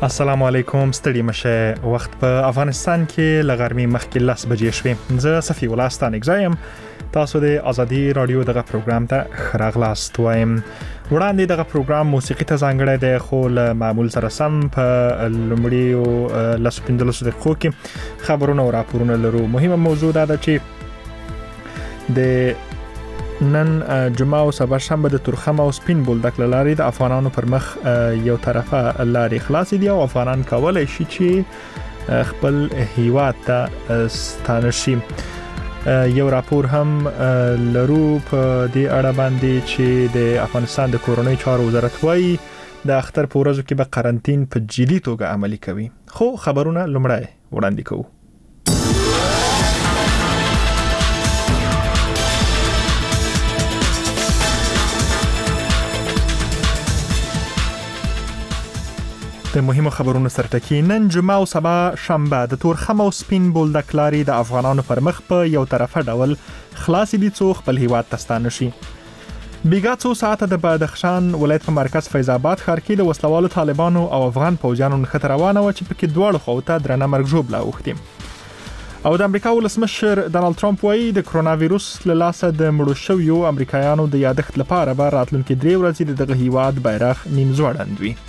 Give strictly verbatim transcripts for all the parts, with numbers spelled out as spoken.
السلام علیکم. ستړي مشه. وخت په افغانستان کې لغرمي مخکې لاس بجې شوې. زه صفي الله ستانک زایم. تاسو د ازادي رادیو دغه پروګرام ته خراغلاست وایم. وړاندې دغه پروګرام موسیقي ته ځانګړی دی، خو له معمول سره سم په لومړیو لسو پنځلسو دقیقو کې خبرونه او راپورونه لرو. مهمه موضوع دا ده چې د نن جمعه او سبا شنبه د تورخم او سپین بولدک لارې د افغانانو پر مخ یو طرفه لارې خلاص دي او افغانان کولای شي چې خپل هیواد ته ستانه شي. یو راپور هم لرو په دې اړه باندې چې د افغانستان د کورونی چارو وزارت وايي د اختر په ورځو کې به قرنټین په جدي توګه عملي کوي. خو خبرونه لومړی وړاندې کوو. د مهمو خبرونو سرټکی. نن جمعه او سبا شنبه د تورخم او سپین بولدک لارې د افغانانو پر مخ په یو طرفه ډول خلاص دي څو خپل هیواد ته ستانه شي. بیګا څو ساعته د بدخشان ولایت په مرکز فیض آباد ښار کې د وسلوالو طالبانو او افغان پوځیانو نښته روانه و چې پکې دواړو خواو ته درنه مرګ ژوبله اوښتې. او د امریکا ولسمشر ډانلډ ټرمپ وایي د کرونا وایروس له لاسه د مړو شویو امریکایانو د یادښت لپاره به راتلونکي درې ورځې د دغه هیواد بیرغ نیم ځوړند وي.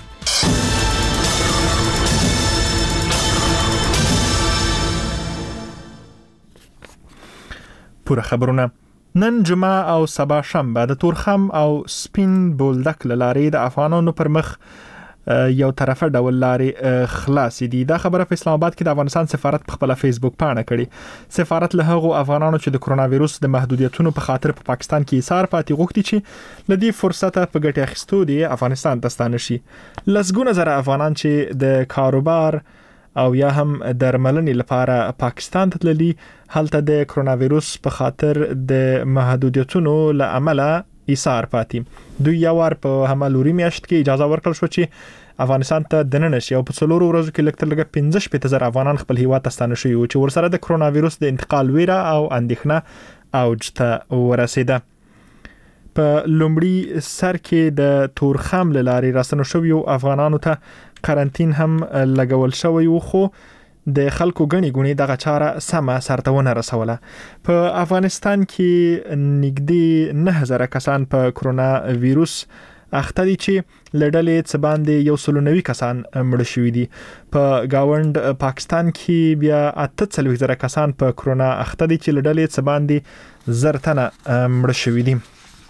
پوره خبرونه. نن جمعه او سبا شنبه د تورخم او سپین بولدک لارې د افغانانو پر مخ یو طرفه ډول لارې خلاص دي. دا خبره په اسلام آباد کې د افغانستان سفارت په خپل فیسبوک پاڼه کړې. سفارت له هغو افغانانو چې د کرونا وایروس د محدودیتونو په خاطر په پا پاکستان کې ایثار پاتې غوښتي چې لدی فرصت په ګټه اخیستو دي افغانستان ته ستانه شي. لسګونه زره افغانان چې د کاروبار او یا هم درملنې لپاره پاکستان ته تللي هلته د کرونا وایروس په خاطر د محدودیتونو له امله ایثار پاتې. دوی یو وار په همالوري میاشت کې اجازه ورکړل شو چې افغانستان ته دننه شي او په څلورو ورځو کې لږ تر لږه پنځه شپېته زره افغانان خپل هیواد ته ستانه شوي چې ورسره د کرونا وایروس د انتقال ویره او اندېښنه اوج ته ورسېده. په لومړي سر کې د تورخم له لارې راستنو شویو افغانانو ته قرنټین هم لګول شوی و، خو د خلکو غني غوني دغه چاره سمه سرته ونه رسوله. په افغانستان کې نږدې نه هزار کسان په کرونا وایروس اخته دي چې لړلې څه باندې یو سل نوي کسان مړ شوي دي. په گاوند پاکستان کې بیا اته څلوېښت زره کسان په کرونا اخته دي چې لړلې څه باندې زر تنه مړ شوي دي.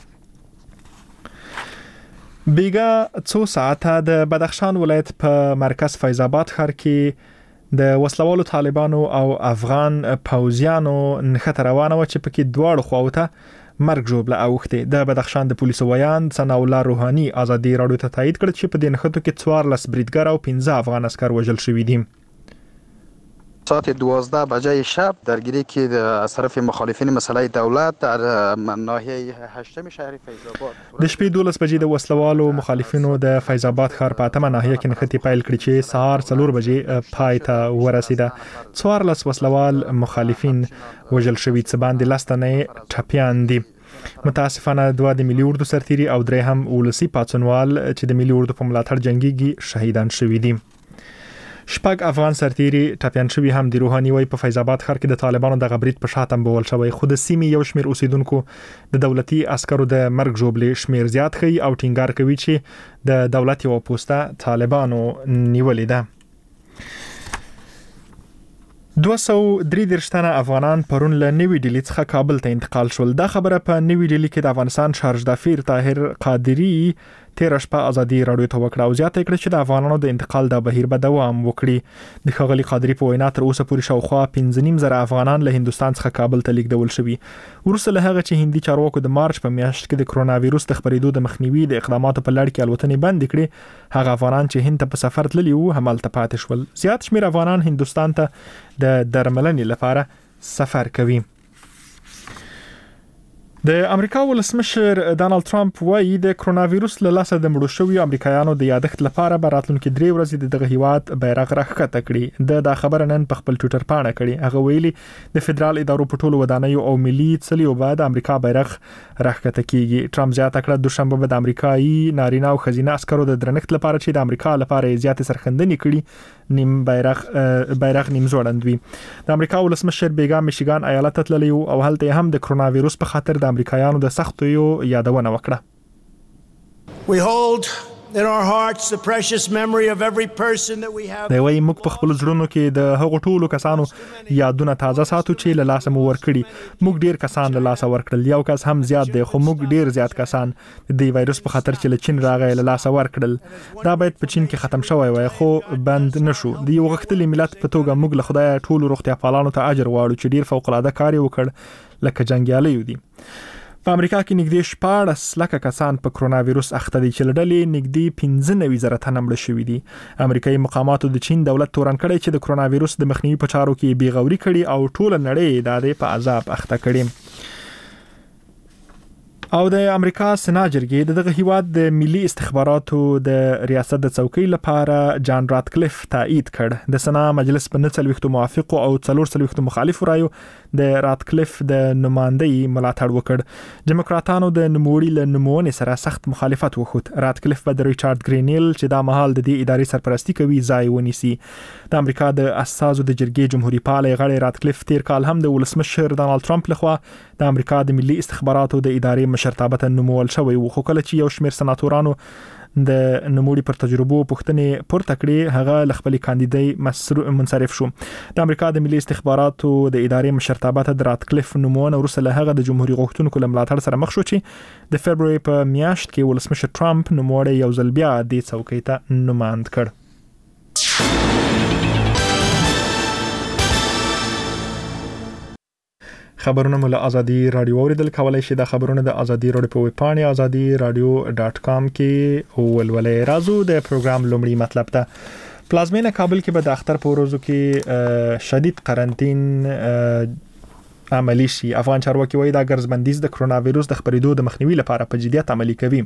بیګا څو ساعته د بدخشان ولایت په مرکز فیض آباد ښار کې د وسلوالو طالبانو او افغان پوځیانو نښته روانه و چې پکې دواړو خواو ته مرګ ژوبله اوښتې. د بدخشان د پولیسو ویان ثناء الله روحاني ازادي رادیو ته تایید کړ چې په دې نښتو کې څوارلس بریدګر او پنځه افغان عسکر وژل شوي دي. ساعت دوازده بجه شب درگیری که از طرف مخالفین مسئله دولت در ناحیه هشتم شهر فیض آباد د شپې دولس بجې د وسلوالو مخالفینو د فیض آباد ښار په اتمه ناحیه کې نښتې پیل کړې چې سهار څلور بجې پای ته ورسېده. څوارلس وسلوال مخالفین وژل شوي څه باندې لس تنه ټپیان دي. متاسفانه دوه د ملي اردو سرتیري او درې هم ولسی پاڅونوال چې د ملي اردو په ملاتړ جنگيږي شهیدان شوي دي. شپږ افغان سرتیري ټپیان شوي هم د روحاني وای په فیض آباد ښار کې د طالبانو د غبرید په شاتم بول شوی، خو د سیمې یو شمیر اوسیدونکو د دولتي عسکرو د مرګ ژوبلې شمیر زیات خي او ټینګار کوي چې د دولت یو پوسټه طالبانو نیولې ده. دوه سوه درې دېرش تنه افغانان پرون له نوي ډیلي څخه کابل ته انتقال شول. دا خبره په نوي ډیلي کې د افغانستان شارج دافیر طاهر قادری تیر شپه ازادي رادیو ته وکړه او زیاته کړه چې د افغانانو د انتقال د بهیر به دوام وکړي. د ښاغلي قادری په وینا تر اوسه پورې شاوخوا پنځه نیم زره افغانان له هندستان څخه کابل ته لیږدول شوي. وروسته له هغه چې هندي چارواکو د مارچ په میاشت کې د کرونا وایروس د خپرېدو د مخنیوي د اقداماتو په لړ کې الوتنې بند کړې، هغه افغانان چې هند ته په سفر تللي وو همالته پاتې شول. زیات شمیر افغانان هندستان ته د درملنې لپاره سفر کوي. د امریکا ولسمشر ډانلډ ټرمپ وايي د کرونا وایروس له لاسه د مړو شویو امریکایانو د یادښت لپاره به راتلونکي درې ورځې د دغه هیواد بیرغ راښکته کړي. د دا خبره نن په خپل ټوئیټر پاڼه کړې. هغه ویلي د فدرال ادارو په ټولو ودانیو او ملي څلیو به د امریکا بیرغ راښکته کیږي. ټرمپ زیاته کړه دوشنبه به د امریکایي نارینه او ښځینه عسکرو د درنښت لپاره چې د امریکا لپاره زیات سرښندنې کړي نیم بیرغ بیرغ نیم زوړند وي. د امریکا ولسمشر بیګا میشیګان ایالت ته تللی او هلته هم د کرونا وایروس په خاطر د امریکایانو د سختو یو یادونه وکړه. We hold in our hearts the precious memory of every person that we have. دا وایي موږ په خپل زړونو کې د هغو ټولو کسانو یادونه تازه ساتو چې له لاسه مو ورکړي. موږ ډیر کسان له لاسه ورکړل، یو کس هم زیات دی، خو موږ ډیر زیات کسان د وایروس په خاطر چې له چین راغی له لاسه ورکړل. دا باید په چین کې ختم شوی وای خو بند نشو. د یو غښتلي ملت په توګه موږ له خدای ټول روغتیا پالانو ته اجر غواړو چې ډیر فوق العاده کار وکړ لکه جنگیالیو دي. په امریکا کې نږدې شپاړس لکه کسان په کرونا وایروس اخته دي چې له ډلې نږدې پنځه نوي زره تنه مړه شوي دي. امریکایي مقاماتو د چین دولت تورن کړی چې د کرونا وایروس د مخنیوي په چارو کې بې غوري کړي او ټول نړۍ د دې په عذاب اخته کړي. او د امریکا سنا جرګې دغه هیواد د ملي استخباراتو د ریاست د څوکۍ لپاره جان راتکلیف تایید کړ. د سنا مجلس په نڅلويختو موافق او څلور څلويختو مخالف رایو د راتکلیف د نمائندګۍ ملاتړ وکړ. دیموکراتانو د نوموړي له نمونه سره سخت مخالفت وکړ. راتکلیف په د ریچارډ ګرینیل چې دا مهال د دې ادارې سرپرستی کوي ځای ونیسي. د امریکا د اساسو د جرګې جمهوریت پال غړي راتکلیف تیر کال هم د ولسمشر ډانلډ ټرمپ لخوا د امریکا د ملي استخباراتو د ادارې مشرتابه نومول شوی و، خو کله چې یو شمېر سناتورانو د نوموړي پر تجربو پوښتنې پورته کړې هغه ل خپل کاندیدای منصرف شو. د امریکا د ملي استخباراتو د ادارې مشرتابه ته د راتکلیف نومونه ورسره له هغه د جمهوریت غوښتونکو ملاتړ سره مخ شو چې د فبراير په میاشت کې ولسمشر ټرمپ نوموړی یو ځل بیا د څوکۍ ته نمائند کړ. خبرونه مله ازادي رادیو اوریدل کولای شي. د خبرونه د ازادي رادیو په ویب پاڼه ازادي رادیو ډاٹ کام کې ولولې. راځو د پروګرام لومړی مطلب ته. پلازمینه کابل کې به د اختر په ورځو کې شدید قرنطین عملی شي. افغان چارواکي وایي دا ګرځبندیز د کرونا وایروس د خپرېدو د مخنیوي لپاره په جدیت عملي کوي.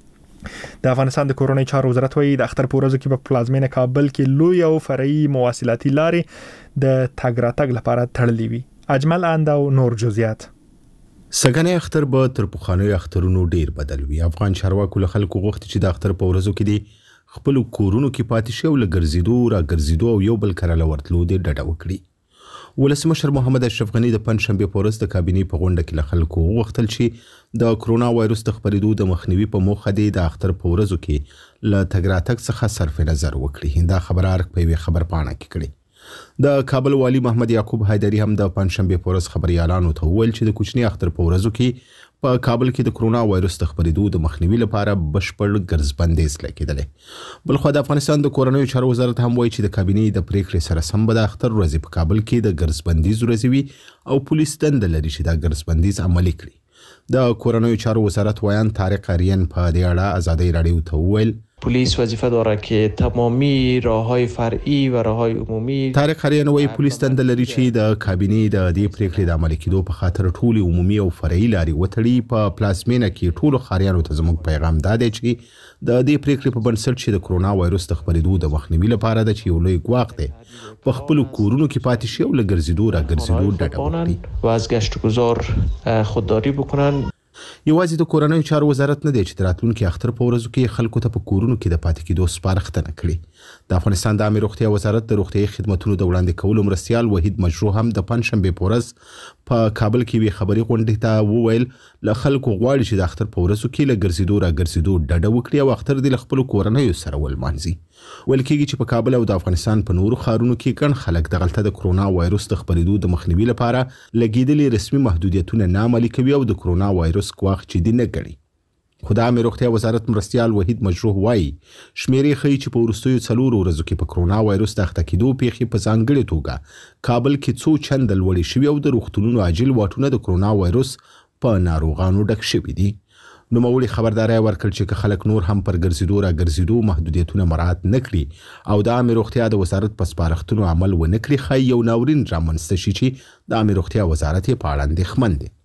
د افغانستان د کورونی چارو وزارت وایي د اختر په ورځو کې په پلازمینه کابل کې لوی او فرعي مواصلاتي لارې د تګ راتګ لپاره تړلې وي. اجمل اند او نور جزئیات. سګنې اختر به تر پخوانیو اخترونو ډیر بدل وي. افغان چارواکو له خلکو غوښتي چې د اختر په ورځو کې دي خپل کورونو کې پاتې شي او له ګرځېدو را ګرځېدو او یو بل کره لورتلو دي ډډه وکړي. ولسمشر محمد اشرف غنی د پنځشنبه په ورځ د کابینې په غونډه کې له خلکو غوښتل چې د کرونا وایروس د خپرېدو د مخنیوي په موخه د اختر په ورځو کې له تګ راتګ څخه صرف نظر وکړي. دا خبره ارګ په یوه خبر پاڼه کې کړي. د کابل والی محمد یعقوب حیدری هم د پنځشنبه په ورځ خبريالانو ته وویل چې د کوچني اختر په ورځو کې په کابل کې د کرونا وایروس د خپرېدو د مخنیوي لپاره بشپړ ګرځبندیز لګیدلې. بل خو د افغانستان د کورنیو چارو وزارت هم وایي چې د کابینې د پریکړې سره سم به د اختر ورځې په کابل کې د ګرځبندیز ورځې وي او پولیس دنده لري چې دا ګرځبندیز عملي کړي. د کورنیو چارو وزارت وایان طارق اریان په دې اړه ازادي رادیو ته وویل پلیس وظیفه داره که تمامی راههای فرعی و راههای عمومی. طارق اریان وایي پولیس دنده لري چې د کابینې د دې پریکړې د عملي کېدو په خاطر ټول عمومي او فرعي لارې وتړي. په پلازمینه کې ټول خاریانو ته زموږ پیغام دا دی چې د دې پریکړې په بنسټ چې د کرونا وایروس د خپرېدو د مخنیوي لپاره د چې یو لوی ګواښ دی په خپل کورونو کې پاتې شي او له ګرځېدو را ګرځېدو ډډه وکړي و از گشت و گذار خودداری بکنن. یوازې د کورنیو چارو وزارت نه دی چې د راتلونکي اختر په ورځو کې خلکو ته په کورونو کې د پاتې کېدو سپارښتنه کړې. د افغانستان د عامه روغتیا وزارت د روغتیايي خدماتو د وړاندې کولو مرستیال وحید مجروح هم د پنځشنبه په ورځ په کابل کې وی خبري غونډې ته وویل له خلکو غواړي چې د اختر په ورځو کې له ګرځېدو را ګرځېدو ډډه وکړي او اختر د خپل کورنیو سره ولمانځي. ویل کېږي چې په کابل او د افغانستان په نورو ښارونو کې ګڼ خلک دغلته د کرونا وایروس د خپرېدو د مخنیوي لپاره لګېدلي رسمي محدودیتونه نه عملي کوي او د کرونا وایروس ګواښ جدي نه ګڼي. خو د عامه روغتیا وزارت مرستیال وحید مجروح وایي شمیرې ښیي چې په وروستیو څلورو ورځو کې په کرونا وایروس د اخته کېدو پیښې په ځانګړې توګه کابل کې څو چنده لوړې شوي او د روغتونونو عاجل واټونه د کرونا وایروس په ناروغانو ډک شوي دي. نوموړي خبرداري ورکړه چې خلک نور هم پر ګرځېدو را ګرځېدو محدودیتونه مراعات نه کړي او د عامه روغتیا د وزارت په سپارښتنو عمل ونه کړي ښایي یو ناورین رامنځته شي چې د عامه روغتیا وزارت په اړه اندېښمن دی.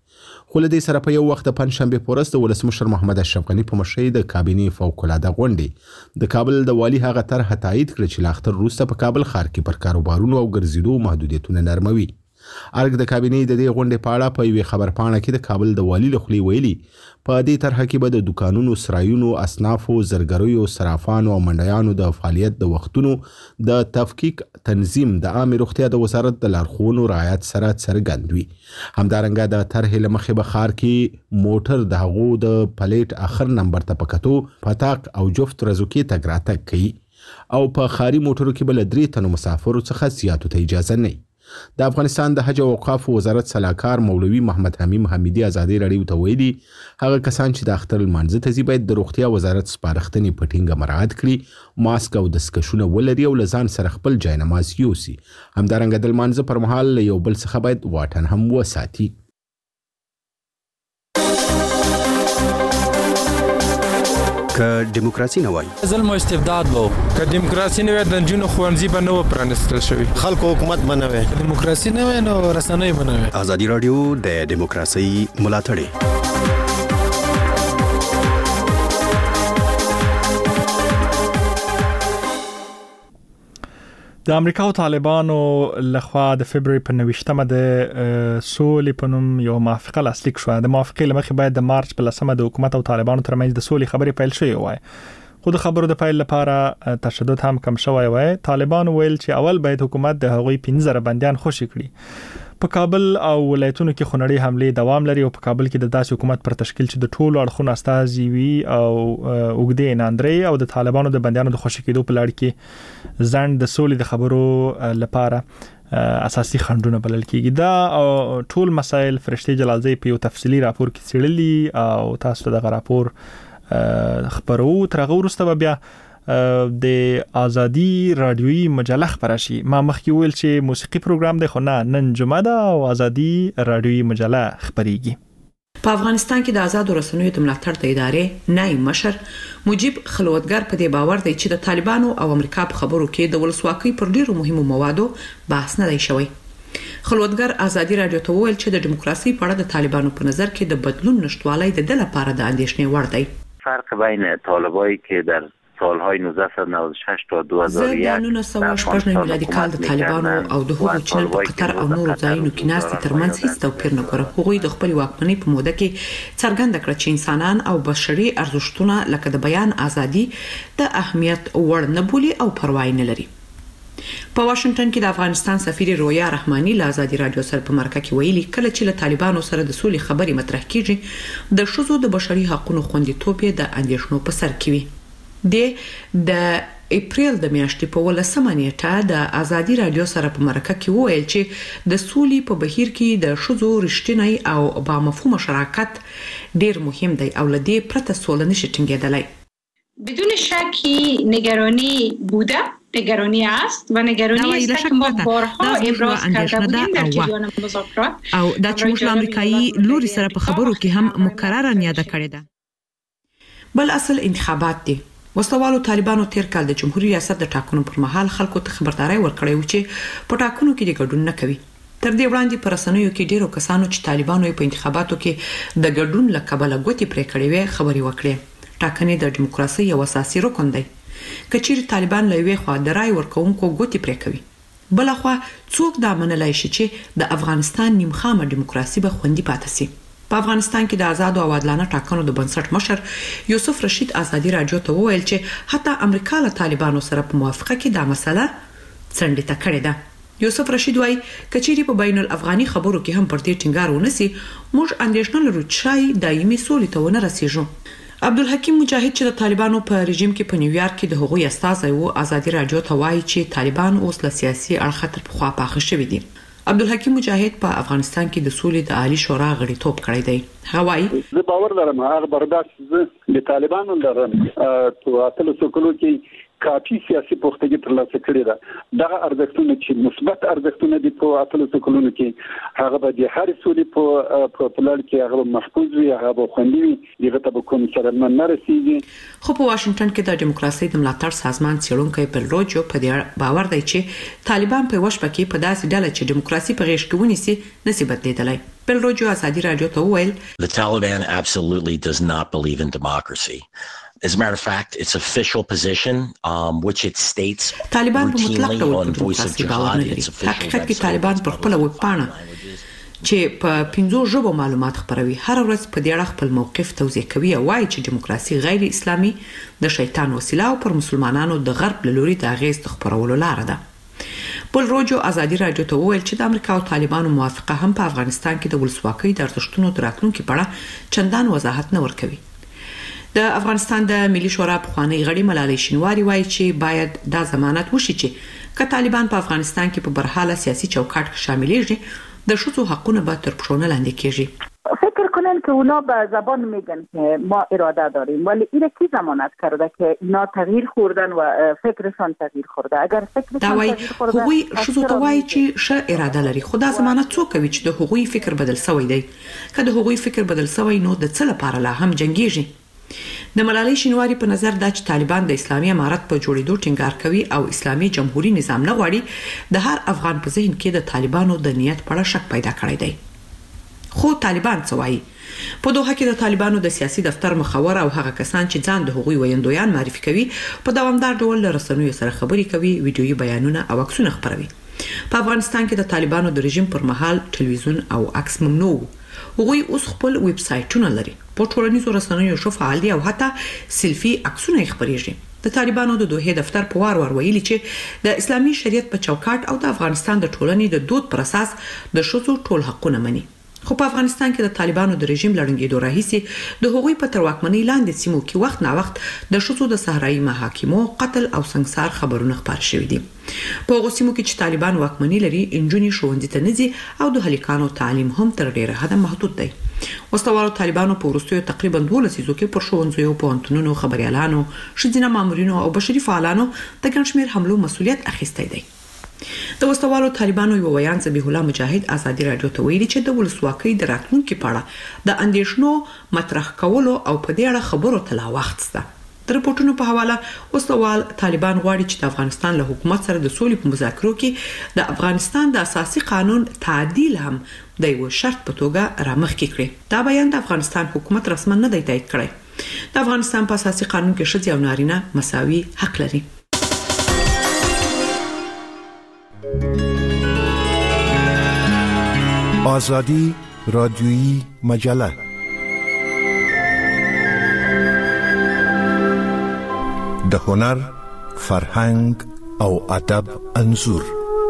خو له دې سره په یو وخت د پنځشنبه په ورځ د ولسمشر محمد اشرف غني په مشرۍ د کابینې فوق العاده غونډې د کابل د والي هغه طرح تایید کړ چې له اختر وروسته په کابل ښار کې پر کاروبارونو او ګرځېدو محدودیتونه نرموي. ارګ د کابینې د دې غونډې په اړه په یوې خبرپاڼه کې د کابل د والي له خولې ویلي په دې طرح کې به د دکانونو، سرایونو، اصنافو، زرګریو، صرافانو او منډیانو د فعالیت د وختونو د تفکیک تنظیم د عامه روغتیا د وزارت د لارښوونو رعایت سره څرګند وي. همدارنګه د طرحې له مخې به ښار کې موټر د هغو د پلیټ اخر نمبر ته په کتو پتاق او جفت ورځو کې تګ راتګ کوي او په ښاري موټرو کې به له درې تنو مسافرو څخه زیاتو ته اجازه نه. د افغانستان د حج او اوقافو وزارت سلاکار مولوي محمد حمیم حمیدي ازادي رادیو ته ویلي هغه کسان چې د اختر لمانځه ته ځي باید د روغتیا وزارت سپارښتنې په ټینګه مراعات کړي، ماسک او دستکشونه ولري او له ځان سره خپل جاینماز یوسي. همدارنګه د لمانځه پر مهال له یو بل څخه باید واټن هم وساتي. که دیموکراسي نه وای ظلم او استبداد وو، که دیموکراسي نه وای د جنونو خوانزي به نه و پرانستل شوی، خلکو حکومت بنوي، دیموکراسي نه وای نو رسنۍ بنوي. ازادي رادیو د دیموکراسي ملاتړی. د امریکا او طالبانو لخوا د فبراير په نوښتمه د سولې په نوم یو موافقه لاسلیک شو. د موافقې لمخې باید د مارچ په لسمه د حکومت او طالبانو ترمنځ د سولې خبرې پیل شوې وای. خو د خبرو د پیل لپاره تشدد هم کم شوی وای. طالبان ویل چې اول باید حکومت د هغوی پنځه زره بنديان خوشي کړي. په کابل او ولایتونو کې خونړۍ حمله دوام لري او په کابل کې د داسې حکومت پر تشکیل چې د ټولو اړخونو استازي وي او وګدې ناندري او د طالبانو د بنديانو د خوشي کېدو په لړ کې ځند د سولې د خبرو لپاره اساسي خنډونه بلل کېږي. دا ټول مسایل فرشتي جلالزی په یو تفصیلی راپور کې څېړلي او تاسو دغه راپور خبرو ترغه ورسته بیا د ازادي رادیويي مجله خبره شي. ما مخکې ویل چې موسیقي پروګرام دی، خو نه، نن جمعه ده او ازادي رادیويي مجله خبريږي. په افغانستان کې د آزادو رسنیو د ملاتړ د ادارې نائب مشر مجيب خلوتګر په دې باور دی چې د طالبانو او امریکا په خبرو کې د ولسواکۍ پر ډیرو مهمو موادو بحث نه دی شوی. خلوتګر ازادي رادیو ته ویل چې د دیموکراسي په اړه د طالبانو په نظر کې د بدلون نشټوالۍ د دل لپاره د اندېښنې وړ دی. فرق بین طالبایی که در سالهای نوزده نود و شش تا دو هزار و یک زه د نولس سوه شپږ نوي میلادي کال د طالبانو او د هغو چې په قطر او نورو ځایونو کې ناستې ترمنځ هیڅ توپیر نه ګورم. هغوی د خپل واکمنۍ په موده کې څرګنده کړه چې انسانان او بشري ارزښتونه لکه د بیان ازادي د اهمیت وړ نه بولي او پروا نه لري. په واشنگټن کې د افغانستان سفیر رویا رحماني له ازادي رادیو سره په مرکه کې ویلي کله چې له طالبانو سره د سولې خبرې مطرح کیږي د شذو د بشري حقوقو خوندیتوب د اندېښنو په سر کې وي. د اپریل د میاشتې په ولسمه نیټه د ازادي رادیو سره په مرکه کې وویل چې د سولې په بهیر کې د شذو رښتینی او با مفهوم شراکت ډیر مهم دی او لدی پرته سول نشي ټینګېدلای. بدون شکی نگرانی بوده، نگرانی است و نگرانی است که ما بارها ابراز کرده بودیم در جریان مذاکرات او د چموش امریکایي لوري سره په خبرو کې هم مکرره یاد کړی ده. بل اصل انتخابات دي. وسوالو طالبانو تیر کال د جمهوریت ریاست د ټاکنو پر مهال خلکو ته خبرداري ورکړې و چې په ټاکنو کې د ګډون نه کوي. تر دې وړاندې پر رسنیو کې ډیرو کسانو چې طالبانو په انتخاباتو کې د ګډون لکبل غوتی پرې کړې وي خبري وکړې. ټاکنې د دیموکراسي یو اساسي رکن دی. کچیر طالبان لوي خو د رای ورکوونکو غوتی پرې کوي. بلخوا څوک دا منلای شي چې د افغانستان نیمخامه دیموکراسي به خوندي پاتې شي. په افغانستان کې د آزاد او عادلانه ټاکنو د بنسټ مشر یوسف رشید ازادي رادیو ته وویل چې حتی امریکا له طالبانو سره په موافقه کې دا مسله څنډه کړې ده. یوسف رشید وايي کچېری په بین الافغاني خبرو کې هم پر دې ټینګار ونسي موږ اندېښنه لرو چې دایمي سولې ته ونه رسیږو. عبدالحکیم مجاهد چې د طالبانو په رژیم کې په نیویارک کې د هغوی استازی وو ازادي رادیو ته وایي چې طالبان اوس له سیاسي اړخه تر پخوا پاخه شوي دي. عبدالحکیم مجاهد په افغانستان کې د سولې د عالی شورا غړیتوب کړی دی. هوایی زه باور لرم هغه برداشت زه د طالبانو لرم. په اتلو سکلو کې کافي سیاسي پوښتنې ترلاسه کړې ده دغه ارزښتونه چې مثبت ارزښتونه دي په اتلسو کلونو کې هغه به د هر سولې په په لړ کې هغه محفوظ وي هغه به خوندي وي دغه ته به کوم سره نه رسیږي خو په واشنگټن کې د دیموکراسي د ملاتړ سازمان څېړونکی پلروجو په دې باور دی چې طالبان په وشپه کې په داسې ډله چې دیموکراسي په غېږ کې ونیسي نشي بدلیدلی پلروجو ازادي رادیو ته وویل The Taliban absolutely does not believe in democracy. As a matter of fact, its official position, um, which it states طالبان په مطلق ډول په دیموکراسي باور نه لري. حقیقت کې طالبان پر خپل ویب پاڼه چې په پنځو ژبو معلومات خپروي هر ورځ په دې اړه خپل موقف توضیح کوي او وايي چې دیموکراسي غیر اسلامي د شیطان وسیله او پر مسلمانانو د غرب له لوري د اغیز خپرولو لار ده. پل روجو ازادي رادیو ته وویل چې د امریکا او طالبانو موافقه هم په افغانستان کې د ولسواکۍ د ارزښتونو د راتلونکي په اړه چندان وضاحت نه ورکوي. د افغانستان د ملي شورا پخوانی غړي ملالۍ شینواری وایي چې باید دا ضمانت وشي چې که طالبان په افغانستان کې په برحاله سیاسي چوکاټ کې شاملېږي د ښځو حقونه به تر پښو نه لاندې کېږي. فکر کنن که اونا به زبان میگن که ما اراده داریم ولی این کی ضمانت کرده که اینا تغییر خوردن و فکرشان تغییر خورده اگر فکرشان تغییر خورده هغوی ښځو ته وایي چې ښه اراده لري خو دا ضمانت څوک کوي چې د هغوی فکر بدل شوی دی که د هغوی فکر بدل شوی نو د څه لپاره لا هم جنګیږي. د ملالۍ شینواری په نظر دا چې طالبان د اسلامي امارت په جوړېدو ټینګار کوي او اسلامي جمهوریت نظام نه غواړي د هر افغان په ذهن کې د طالبانو د نیت په اړه شک پیدا کړی دی. خو طالبان څه وایي؟ په دوحه کې د طالبانو د سیاسي دفتر مخور او هغه کسان چې ځان د هغوی ویندویان معرفي کوي په دوامدار ډول له رسنیو سره خبرې کوي ویډیويي بیانونه او عکسونه خپروي. په افغانستان کې د طالبانو د رژیم پر مهال ټلویزیون او عکس ممنوع هغوی اوس خپل ویب سایټونه لري په ټولنیزو رسنیو شو فعال دي او حتی سلفي عکسونه خپریږي. د طالبانو د دوحه دفتر په وار وار ویلي چې د اسلامي شریعت په چوکاټ او د افغانستان د ټولنې د دود پر اساس د شوزو ټول حقونه مني. خو په افغانستان کې د طالبانو د رژیم لړنګېدو راهیسي د هغوی په تر واکمنۍ لاندې سیمو کې وخت نا وخت د شوزو د صحرایي محاکمو قتل او سنگسار خبرونه خپاره شوي دي. په هغو سیمو کې چې طالبان واکمني لري انجونې ښوونځي ته نه ځي او د هلکانو تعلیم هم تر ډیره حده محدود دی. وسوالو طالبانو په وروستیو تقریبا دوه لسیزو کې پر ښوونځیو پوهنتونونو خبريالانو ښځینه مامورینو او بشري فعالانو د ګڼ شمېر حملو مسؤلیت اخیستی دی. د وسوالو طالبانو یو ویان ذبیح الله مجاهد ازادي رادیو ته ویلي چې د ولسواکۍ د راتلونکي په اړه د اندېښنو مطرح کولو او په دې اړه خبرو ته لا وخت شته. د رپورټونو په حواله وسوال طالبان غواړي چې د افغانستان له حکومت سره د سولې په مذاکرو کې د افغانستان د اساسي قانون تعدیل هم د یو شرط په توګه رامخکې کړي. دا بیان د افغانستان حکومت رسما نه دی تایید کړی. د افغانستان په اساسي قانون کې ښځې او نارینه مساوي حق لري. آزادی رادیویی مجله د هنر، فرهنګ او ادب انځور.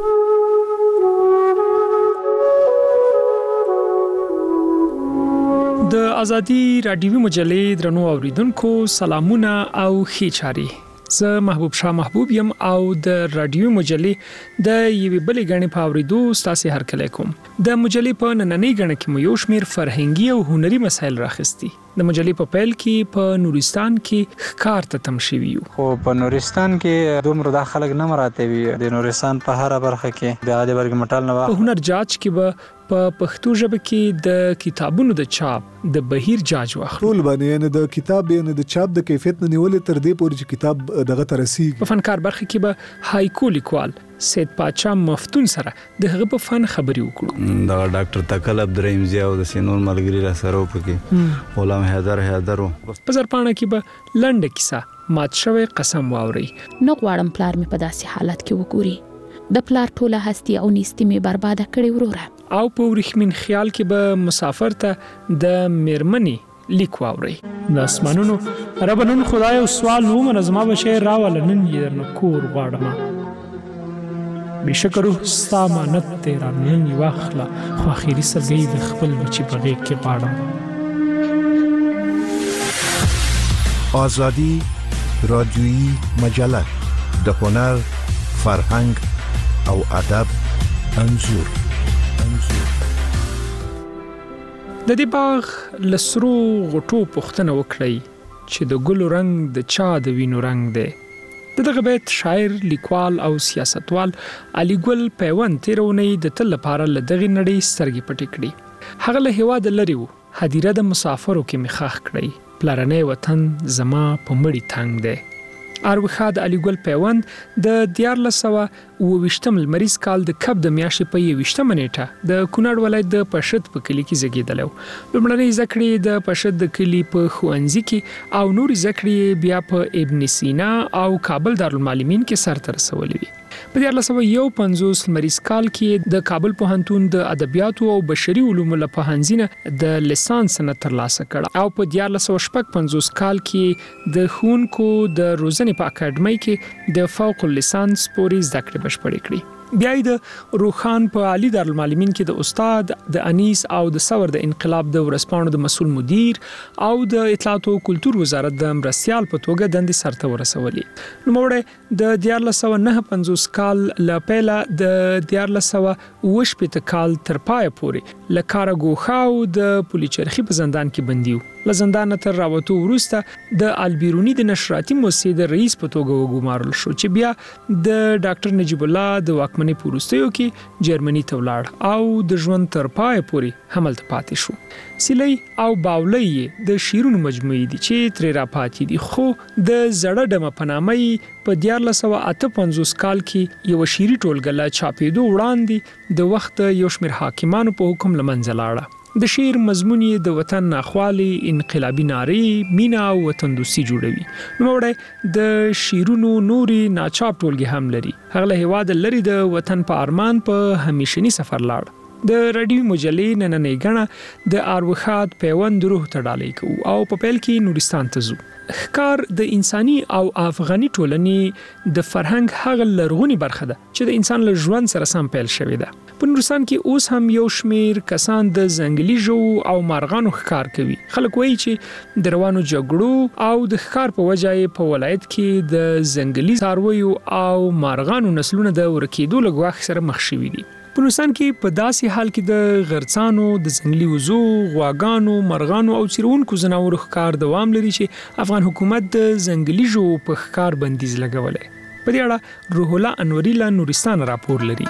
د آزادی رادیویی مجلې درنو اوریدونکو سلامونه او ښې چاري. زه محبوب شاه محبوب یم او د رادیو مجلې د یوې بلې غړي په اوریدو ستاسو هر کله کوم. د مجلې په نننۍ غړي کې مو یو شمیر فرهنګي او هنري مسایل راخستي. د مجلې په پیل کې په نورستان کې ښکار ته تم شوی یو. خو په نورستان کې دومره د خلک نه مراتبي د نورستان په هر برخه کې د عادي برګ مټال نه په هنر جاج کې به په پښتو ژبه کې د کتابونو د چاپ د بهیر جاج واخلو. ټول باندې نه د کتاب نه د چاپ د کیفیت نه نیولې تر دې پورې چې کتاب دغه ترسي. په فنکار برخه کې به هایکو لیکوال سید پاچا مفتون سره د هغه په فن خبري وکړو. دا ډاکټر تکل عبدالرحیم زیاو د سینور ملګری را سره وکړي. غلام حیدر حیدرو په زرپانه کې به لنډه کیسه مات شوی قسم واوري. نو غواړم پلار مې په داسې حالت کې وګوري. د پلار ټوله هستی او نیستی مې برباده کړې وروره. او په ورخمن خیال کې به مسافر ته د میرمنې لیک واوري. د اسمانونو رب نن خدای او سوال و منظمه بشه راول نن یې نو کور غواړم. بشکرو ستا مانت تیرا نن واخلا خو اخیری سرګي د خپل بچی په غېږ کې غواړم. آزادی رادیویی مجله د هنر، فرهنګ او ادب انځور. د دې باغ لسرو غټو پختنه وکړی چې د ګلو رنگ د چا د وینو رنگ دی. دغه بیت شاعر، لیکوال او سیاستوال علي ګل پیوند تیرونی د تل لپاره لدغه نړۍ سترګې پټې کړې. هغه له هیواد لري وو، هدیره د مسافرو کې مخاخ کړی، پلارنی وطن زما په مړی تنگ دی. اروخا د علي ګل پیوند د دیارلس سوه اوه ویشتم لمریز کال د کب د میاشتې په یویشتمه نیټه د کونړ ولایت د پشد په کلي کې زیږېدلی و. لومړنۍ زده کړې د پشد د کلي په ښوونځي کې او نورې زده کړې بیا په ابن سینا او کابل دارالمعلمین کې سرته رسولې وي. په دیارلس سوه یو پنځوس لمریز کال کې د کابل پوهنتون د ادبیاتو او بشري علومو له پوهنځي د لیسانس سند ترلاسه کړ او په دیارلس سوه شپږ پنځوس کال کې د ښوونکو د روزنې په اکاډمۍ کې د فوق اللیسانس پورې زده کړې بشپړې کړې. بیا د روخان په عالی دارالمعلمین کې د استاد د انیس او د ثور د انقلاب د ورسپانو د مسؤل مدیر او د اطلاعات او کلتور وزارت د مرستيال په توګه دندې سرته ورسولې. نو موږ د دیارلس سوه نه پنځوس کال ل پیله د دیارلس سوه اوه شپېته کال تر پای پورې له کاره ګوښه او د پولیچرخي په زندان کې بندي و. له زندان تر راوتو وروسته د البیرونی د نشراتي موسسې د رئیس په توګه وګمارل شو چې بیا د ډاکټر نجیب الله د واکمنۍ په وروستیو کې جرمني ته ولاړ او د ژوند تر پای پورې هملته پاتې شو. سیلی او باولی د شیرونو مجموعې دي چې ترې راپاتې دي، خو د زړه ډمه په نامه په دیارلس سوه اته پنځوس کال کې یو شیري ټولګه له چاپېدو وړاندې د وخت یو شمېر حاکمانو په حکم له منځه لاړه. د شعر مضمون یې د وطن ناخوالي، انقلابي نارې، مینا او وطن دوستي جوړوي. نو وړه د شیرونو نوري ناچاپ ټولګي هم لري. هغه له هیواد لري د وطن په ارمان په همیشني سفر لاړ. د رادیو مجلې نننۍ غڼه د اروخات پیوند روح ته ډالۍ کوو او په پیل کې نورستان ته ځو. ښکار د انساني او افغاني ټولنې د فرهنګ هغه لرغونی برخه ده چې د انسان له ژوند سره سم پیل شوې ده. په نورستان کې اوس هم یو شمیر کسان د ځنګلي ژوو او مارغانو ښکار کوي. خلک وایي چې د روانو جګړو او د ښکار په وجه یې په ولایت کې د ځنګلي څارویو او مارغانو نسلونه د ورکېدو له ګواښ سره مخ شوي دي. په نورستان کې په داسې حال کې د غرڅانو، د ځنګلي وزو، غواګانو، مرغانو او څیرونکو ځناورو ښکار دوام لري چې افغان حکومت د ځنګلي ژوو په ښکار بندیز لګولی. په دې اړه روح الله انوري له نورستان راپور لري.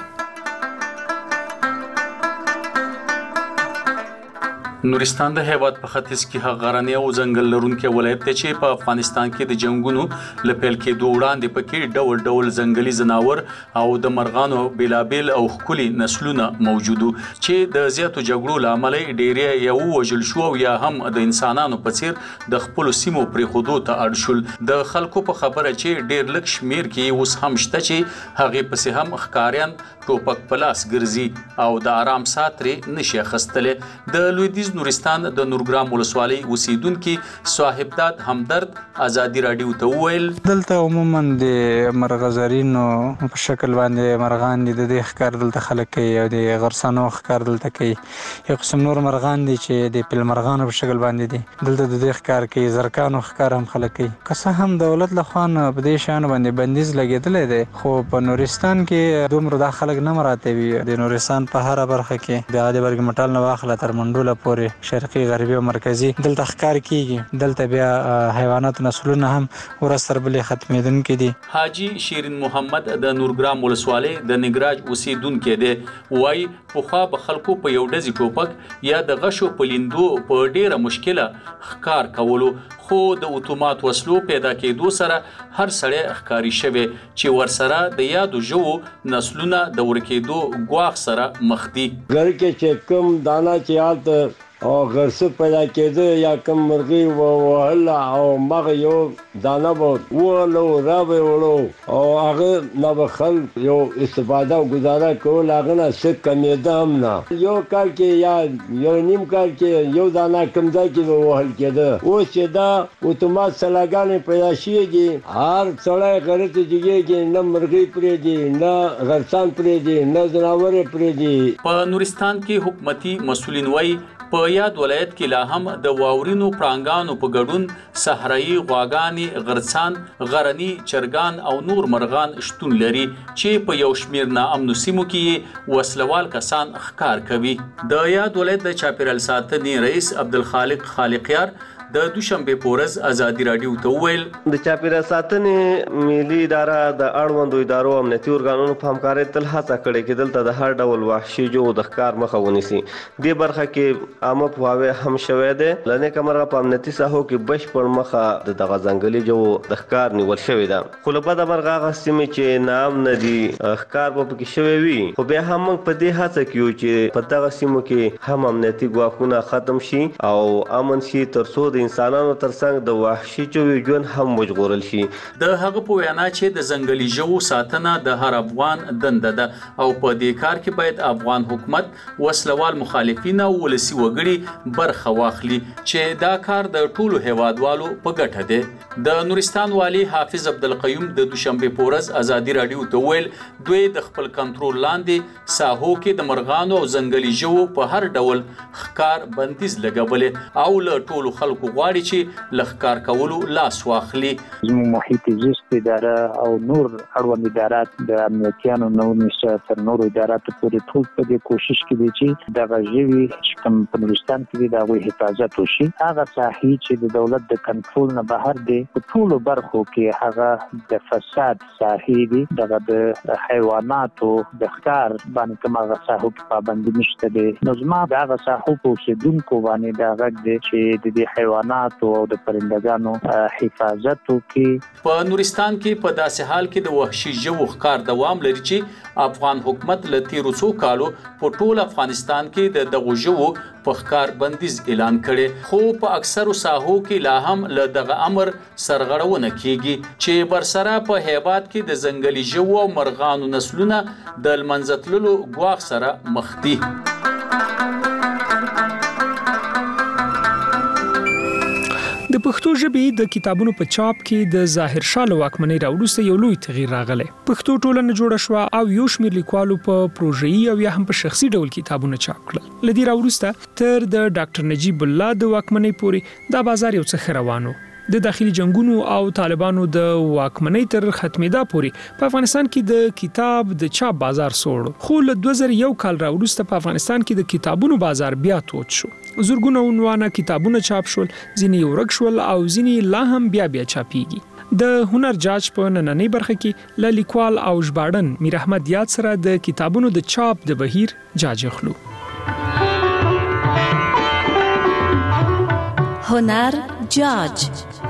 نورستان د هیواد په ختیځ کې هغه غرنی او ځنګل لرونکي ولایت دی چې په افغانستان کې د جنگونو لپیل کېدو وړاندې پکې ډول ډول ځنګلي ځناور او د مرغانو بیلابیل او ښکلي نسلونه موجود چې د زیاتو جګړو له امله ډېری یو وژل شو او یا هم د انسانانو په څیر د خپل سیمو پرې خودو ته اړ شول. د خلکو په خبره چې ډېر لږ شمیر کې اوس هم شته چې هغه پسې هم ښکاریان ټوپک پلاس ګرځي او د آرام ساتري نشي خستلې. د لویدیز نورستان د نورګرام ولسوالۍ اوسیدونکو صاحبداد همدرد ازادي رادیو ته وویل دلته عموما د مرغزرینو په شکل باندې مرغان دي، د دې ښکار دلته خلک کوي او د غرسانو ښکار دلته کوي. یو قسم نور مرغان دي چې د پیل مرغانو په شکل باندې دي، دلته د دې ښکار کوي. زرکانو ښکار هم خلک کوي. که څه هم دولت له خوا نه په دې شیانو باندې بندیز لګېدلی دی، خو په نورستان کې دومره دا خلک نه مراته وي. د نورستان په هره برخه کې د عادي برګ مټال نه واخله تر منډوله پورې شرقي، غربي او مرکزي دلته ښکار کیږي. دلته بیا حیوانات نسلونه هم ورستر بلې ختمېدونکي دي. حاجی شیرین محمد د نورګرام ولسوالۍ د نګراج اوسیدونکي دی. وایي پخوا به خلکو په یو ډزي ټوپک یا د غشو په لیندو په ډیره مشکله ښکار کولو، خو د اتومات وسلو پیدا کېدو سره هر سړی ښکاری شوی چې ورسره د یادو ژوو نسلونه د ورکېدو ګواښ سره مخ دي. غر کې چې کوم دانا چې حالت او غرسه پیدا کېده یا کم مرغي وهل او مغه یو دانه به ولو را به ولو او هغه نه بخل یو استفاده او گزاره کول هغه نه څه کمیده هم نه. یو کال کې یا یو نیم کال کې یو دانه کم ځای کې وهل کېده. اوس چې دا اتومات سلاګانې پیدا شوېږي، هر سړی غره ته جګېږي، نه مرغي پرېږدي، نه غرسان پرېږدي، نه ځناور پرېږدي. په نورستان کې حکومتي مسؤلین وایي په یاد ولایت کې لا هم د واورینو پړانګانو په ګډون صحرایي غواګانې، غرڅان، غرني چرګان او نور مرغان شتون لري چې په یو شمیر ناامنو سیمو کې وسلوال کسان ښکار کوي. د یاد ولایت د چاپیریال ساتنې رئیس عبدالخالق خالقیار د دوشنبه پورز ازادي رادیو ته ویل د چاپیریال ساتنې ملي اداره د اړوندو ادارو امنیتي ارګانونو په همکارۍ تل هڅه کړې چې دلته د هر ډول وحشي ژوو د ښکار مخه ونیسي. دې برخه کې عامه پوهاوی هم شوی دی. لنې کمرغه په امنیتي ساحو کې بشپړ مخه د دغه ځنګلي ژوو د ښکار نیول شوی ده. خو له بده مرغه هغه سیمې چې نام نه دي ښکار به پکې شوی وي، خو بیا هم موږ په دې هڅه کې یو چې په دغه سیمو کې هم امنیتي ګواښونه ختم شي او امن شي، تر څو د انسانانو ترڅنګ د وحشي ژوو ژوند هم وژغورل شي. د هغه په وینا چې د ځنګلي ژوو ساتنه د هر افغان دنده ده او په دې کار کې باید افغان حکومت، وسلوال مخالفین او ولسي وګړي برخه واخلي چې دا کار د ټولو هیوادوالو په ګټه دی. د نورستان والی حافظ عبدالقیوم د دوشنبه پورز ازادي رادیو ته ویل دوی د خپل کنټرول لاندې ساحو کې د مرغانو او ځنګلي ژوو په هر ډول ښکار بندیز لګولې او له ټولو خلکو غواړي چې له ښکار کولو لاس واخلي. زموږ محیط زیست اداره او نور اړوند ادارات د امنیتیانو نو نشه تر نورو اداراتو پورې ټول په دې کوشش کې دي چې دغه ژوي چې کوم په نورستان کې د هغوی حفاظت وشي. هغه ساحې چې د دولت د کنټرول نه بهر دي په ټولو برخو کې هغه د فساد ساحې دي. دغه د حیواناتو د ښکار باندې کوم هغه ساحو کې پابندي نشته دی. نو زما د هغه ساحو په اوسېدونکو باندې دا غږ دی چې د دې حیواناتو او د پرندګانو حفاظت وکړي. په نورستان کې په داسې حال کې د وحشي ژوو ښکار دوام لري چې افغان حکومت له تیرو څو کالو په ټول افغانستان کې د دغو ژوو په ښکار بندیز اعلان کړي، خو په اکثرو ساحو کې لا هم له دغه امر سرغړونه کیږي چې برسره په هیواد کې د ځنګلي ژوو او مرغانو نسلونه د لمنځه تللو ګواښ سره مخ دي. د پښتو ژبې د کتابونو په چاپ کې د ظاهر شاه له واکمنۍ راوروسته یو لوی تغییر راغلی. پښتو ټولنه جوړه شوه او یو شمېر لیکوالو په پروژه‌ایي او یا هم په شخصي ډول کتابونه چاپ کړل. له دې راوروسته تر د ډاکټر نجیب الله د واکمنۍ پورې دا بازار یو څه ښه روان و. د داخلي جنگونو او طالبانو د واکمنۍ تر ختمېدا پورې په افغانستان کې د کتاب د چاپ بازار سوړ، خو له دوه زره یو کال راوروسته په افغانستان کې د کتابونو بازار بیا تود شو. زرګونه عنوانه کتابونه چاپ شول، ځینې ورک شول او ځینې لا هم بیا بیا چاپیږي. د هنر جاج په نننۍ برخه کې ل لیکوال او ژباړن میر احمد یاد سره د کتابونو د چاپ د بهیر جاج اخلو. هنر جاج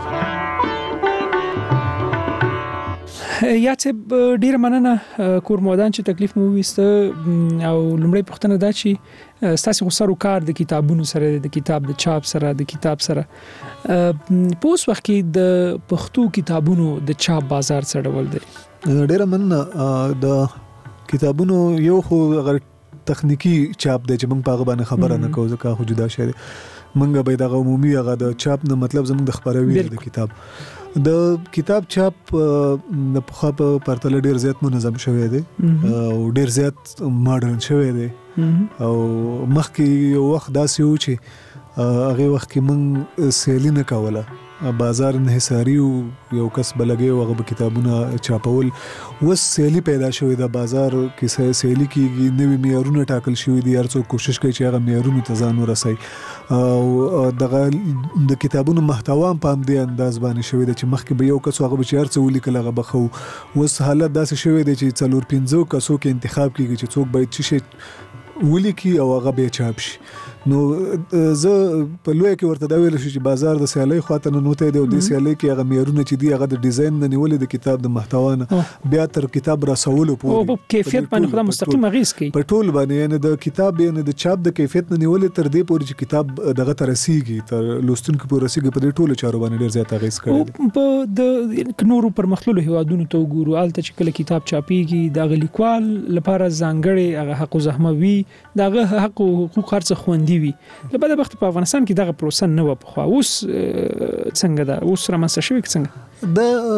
یا څه ډیر مننه کور مودان چې تکلیف مو وسته او لمړی پوښتنه دا چې ستاسو غوسرو کار د کتابونو سره د کتاب د چاپ سره د کتاب سره په اوس وخت کې د پښتو کتابونو د چاپ بازار څه ډول دی؟ ډیر مننه. د کتابونو یو خو اگر تخنیکی چاپ دی چې موږ په هغه باندې خبره نه کوو ځکه خو جدا شری منګه به د عمومي هغه د چاپ نه مطلب زموږ د خبروي د کتاب د کتاب چاپ د پخوا په پرتله ډیر زیات منظم شوی دی او ډیر زیات ماډرن شوی دی او مخکې یو وخت داسې و چې هغه وخت کې موږ سیلی نه کوله، بازار انحصاري یو کس بلګي او هغه کتابونه چاپول. وس سیلی پیدا شوی د بازار کې سیلی کېږي، نوې معیارونه ټاکل شوی دي، هر څوک کوشش کوي چې هغه معیارونو ته ځان ورسوي او دغه د کتابونو محتوا هم په همدې انداز باندې شوی دی چې مخکې به یو کس هغه به چې هر څه ولیکل هغه به ښه. اوس حالت داسې شوی دی چې څلور پنځه کسو کې انتخاب کېږي چې څوک باید څه شي ولیکي او هغه به چاپ شي. نو زه په لوی کې ورته دا ویل شو چې بازار د سیالي خاطر نه نوته دی او د سیالي کې هغه معیارونه چې دی هغه د ډیزاین نه نیولې د کتاب د محتوا نه بیا تر کتاب رسولو پورې او په کیفیت باندې خدای مستقیم اغیز کوي په ټول باندې، یعنی د کتاب یعنی د چاپ د کیفیت نه نیولې تر دې پورې چې کتاب دغه تر رسیږي تر لوستونکو پورې رسیږي په دې ټولو چارو باندې ډیر زیات اغیز کوي. په د نورو پرمختللو هیوادونو ته وګورو الته چې کله کتاب چاپیږي د لیکوال لپاره ځانګړي هغه حق او زحمه وي، دغه حق او حقوق هرڅه خوندي وي. لبا د وخت په افغانستان کې دغه پروسه نه و په خو اوس څنګه ده؟ اوس رامنځته شوی څنګه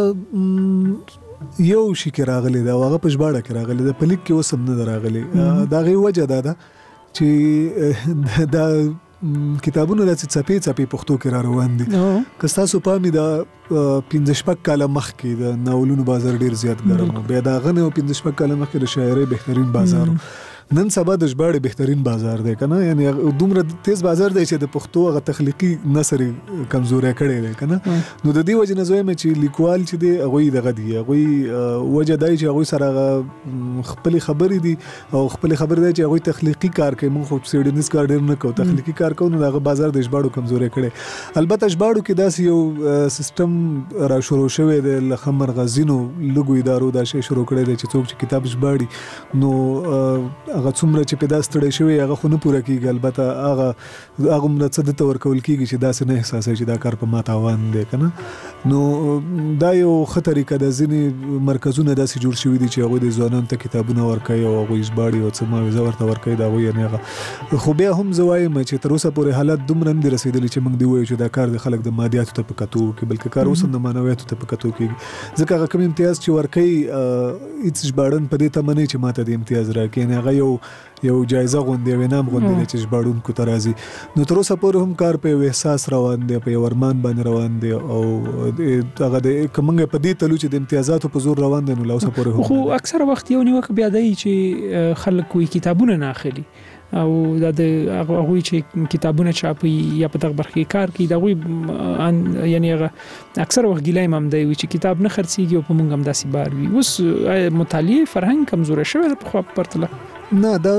د یو شي کې راغلی دا هغه په ژباړه کې راغلی دا په لیک کې اوس هم نه راغلی. دا غي وجه ده دا چې دا کتابونه د څپې څپې پښتو کې را روان دي. که تاسو پامې دا پنځه شپږ کاله مخکې د ناولونو بازار ډیر زیات ګرم بیا دا غنه او پنځه شپږ کاله مخکې د شاعرۍ بهترین بازار نن سبا د ژباړې بهترین بازار دی کنه، یعنی دومره تیز بازار دی چې د پښتو هغه تخلیقي نثر کمزوري کړی دی کنه. نو د دې وجه نه زویم چې لیکوال چې دی هغه دغه دی، هغه وجه دی چې هغه سره خپل خبرې دي او خپل خبر دی چې هغه تخلیقي کار کوي. موږ خو سیډنیز کار ډیر نه کوو، تخلیقي کار کوو، نو هغه بازار د ژباړو کمزوري کړي. البته ژباړو کې داسې یو سیستم را شروع شوی دی له خمر غزینو لګو ادارو دا شی شروع کړی دی چې څوک چې کتاب ژباړي نو هغه څومره چې پیدا ستړی شوی هغه خو نه پوره کیږي. البته هغه هغه مرڅ د تور کول کیږي چې داسې نه احساسوي چې دا کار په ما تاوان دی کنه. نو دا یو خطرې کده ځینې مرکزونه داسې جوړ شوي دي چې هغه د ځوانانو ته کتابونه ورکوي او هغه ژباړي او څه ما ورته ورکوي دا وایي نه هغه. خو بیا هم زه وایم چې تر اوسه پورې حالت دومره نه دي رسېدلي چې موږ دی وایو چې دا کار د خلک د مادیاتو ته په کتو کې، بلکې کار اوس هم د معنویاتو ته په کتو کېږي. ځکه هغه کوم امتیاز چې ورکوي هېڅ ژباړن په دې تمه نه چې ماته د امتیاز راکړي، یعنې هغه یو یو جایزه غوندې یو انعام غوندې دی چې ژباړونکو ته راځي. نو تر اوسه پورې هم کار په یو احساس روان دی، په یو ارمان باندې روان دی او هغه د که موږ په دې تلو چې د امتیازاتو په زور روان دی نو لا اوسه پورې هم. خو اکثره وخت یو نیوکه بیا دی چې خلک کوئی کتابونه نه اخلي او دا د هغه چې کتابونه چاپي یا په دغه برخه کار کوي دا وي، یعنی هغه اکثر وخت ګیلای هم دی چې کتاب نه خرڅيږي او په موږ هم داسې بار وي. اوس مطالعه فرهنګ کمزور شوی په خو پرتله نه دا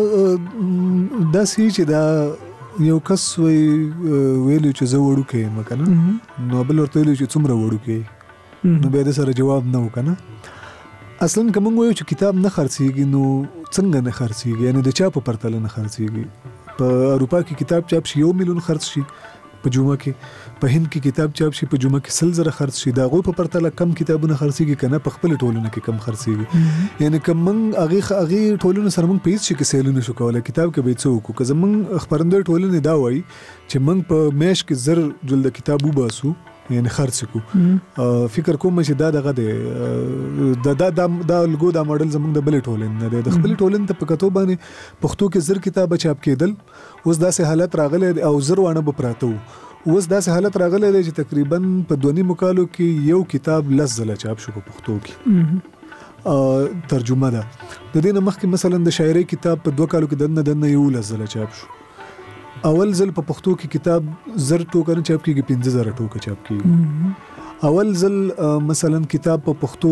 داسې چې دا یو کس وی ویلو چې زه وړو کې مکنه نو بل ورته ویلو چې څومره وړو کې نو به د سره جواب نه وکنه. اصلا کوم وایو چې کتاب نه خرڅيږي نو څنګه نه خرڅيږي، یعنی د چا په پرتله نه خرڅيږي. په اروپا کې کتاب چاپ شي یو میلیون خرڅ شي په جمعه کې، په هند کې کتاب چاپ شي په جمعه کې سل زره خرڅ شي، دا غو په پرتله کم کتابونه خرڅيږي کنه په خپل ټولنه کې کم خرڅيږي. یعنی کوم هغه هغه ټولنه سره موږ پیس شي کې سیلونه شو کولای کتاب کې به څوک که زمون خبرنده ټولنه دا وایي چې موږ په میش کې زر جلد کتاب وباسو یعنی خرڅ کو. فکر کوم چې دا دغه د دا د د لګو د ماډل زمونږ د بل ټولن نه د خپل ټولن ته په کتو باندې پښتو کې زر کتابه چاپ کېدل. اوس داسې حالت راغلی او زر وانه به پراته وو. اوس داسې حالت راغلی دی چې تقریبا په دونی مکالو کې یو کتاب لس ځله چاپ شو په پښتو کې ترجمه ده. د دې نه مخکې مثلا د شاعري کتاب په دوه کالو کې دنه دنه یو لس ځله چاپ شو. اول ځل په پښتو کې کتاب زر ټوکه نه چاپ کېږي پنځه زره ټوکه چاپ کېږي. اول ځل مثلا کتاب په پښتو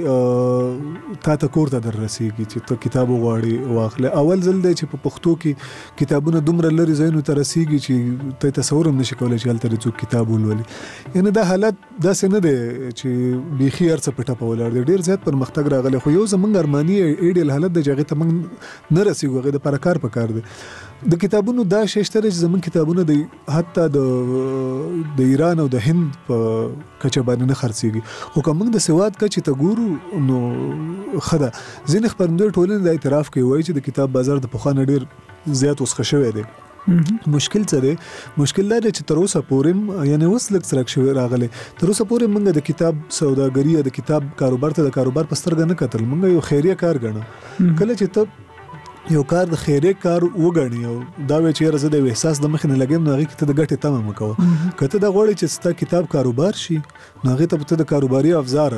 کې تا ته کور ته در رسیږي چې ته کتاب وغواړي واخله. اول ځل دی چې په پښتو کې کتابونه دومره لري ځایونو ته رسیږي چې ته تصور هم نشي کولای چې هلته څوک کتاب ولولي. یعنی دا حالت داسې نه دی چې بیخي هر څه په ټپه ولاړ دی، ډېر زیات پرمختګ راغلی. خو یو زمونږ ارماني ایډیل حالت دی چې هغې ته موږ نه رسیږو، هغې دپاره کار پکار دی. د کتابونو دا شی شته چې زمونږ کتابونه د حتی د د ایران او د هند په کچه باندې نه خرڅېږي. خو که موږ د سواد کچې ته ګورو نو ښه ده. ځینې خپرندوی ټولنې دا اعتراف کوي وایي چې د کتاب بازار د پخوا نه ډېر زیات وسخه شوی دی. مشکل څه دی؟ مشکل دا دی چې تر اوسه پورې یعنی اوس لږ څرک شوی راغلی، تر اوسه پورې موږ د کتاب سوداګري یا د کتاب کاروبار ته د کاروبار په سترګه نه کتل. موږ یو خیریه کار ګڼو. کله چې ته یو کار د خیریه کار وګڼي او دا وایي چې یاره زه د یو احساس د مخې نه لګیم نو هغې کې ته د ګټې تمه مه کوه. که ته دا غواړې چې ستا کتاب کاروبار شي نو هغې ته به ته د کاروباري افزار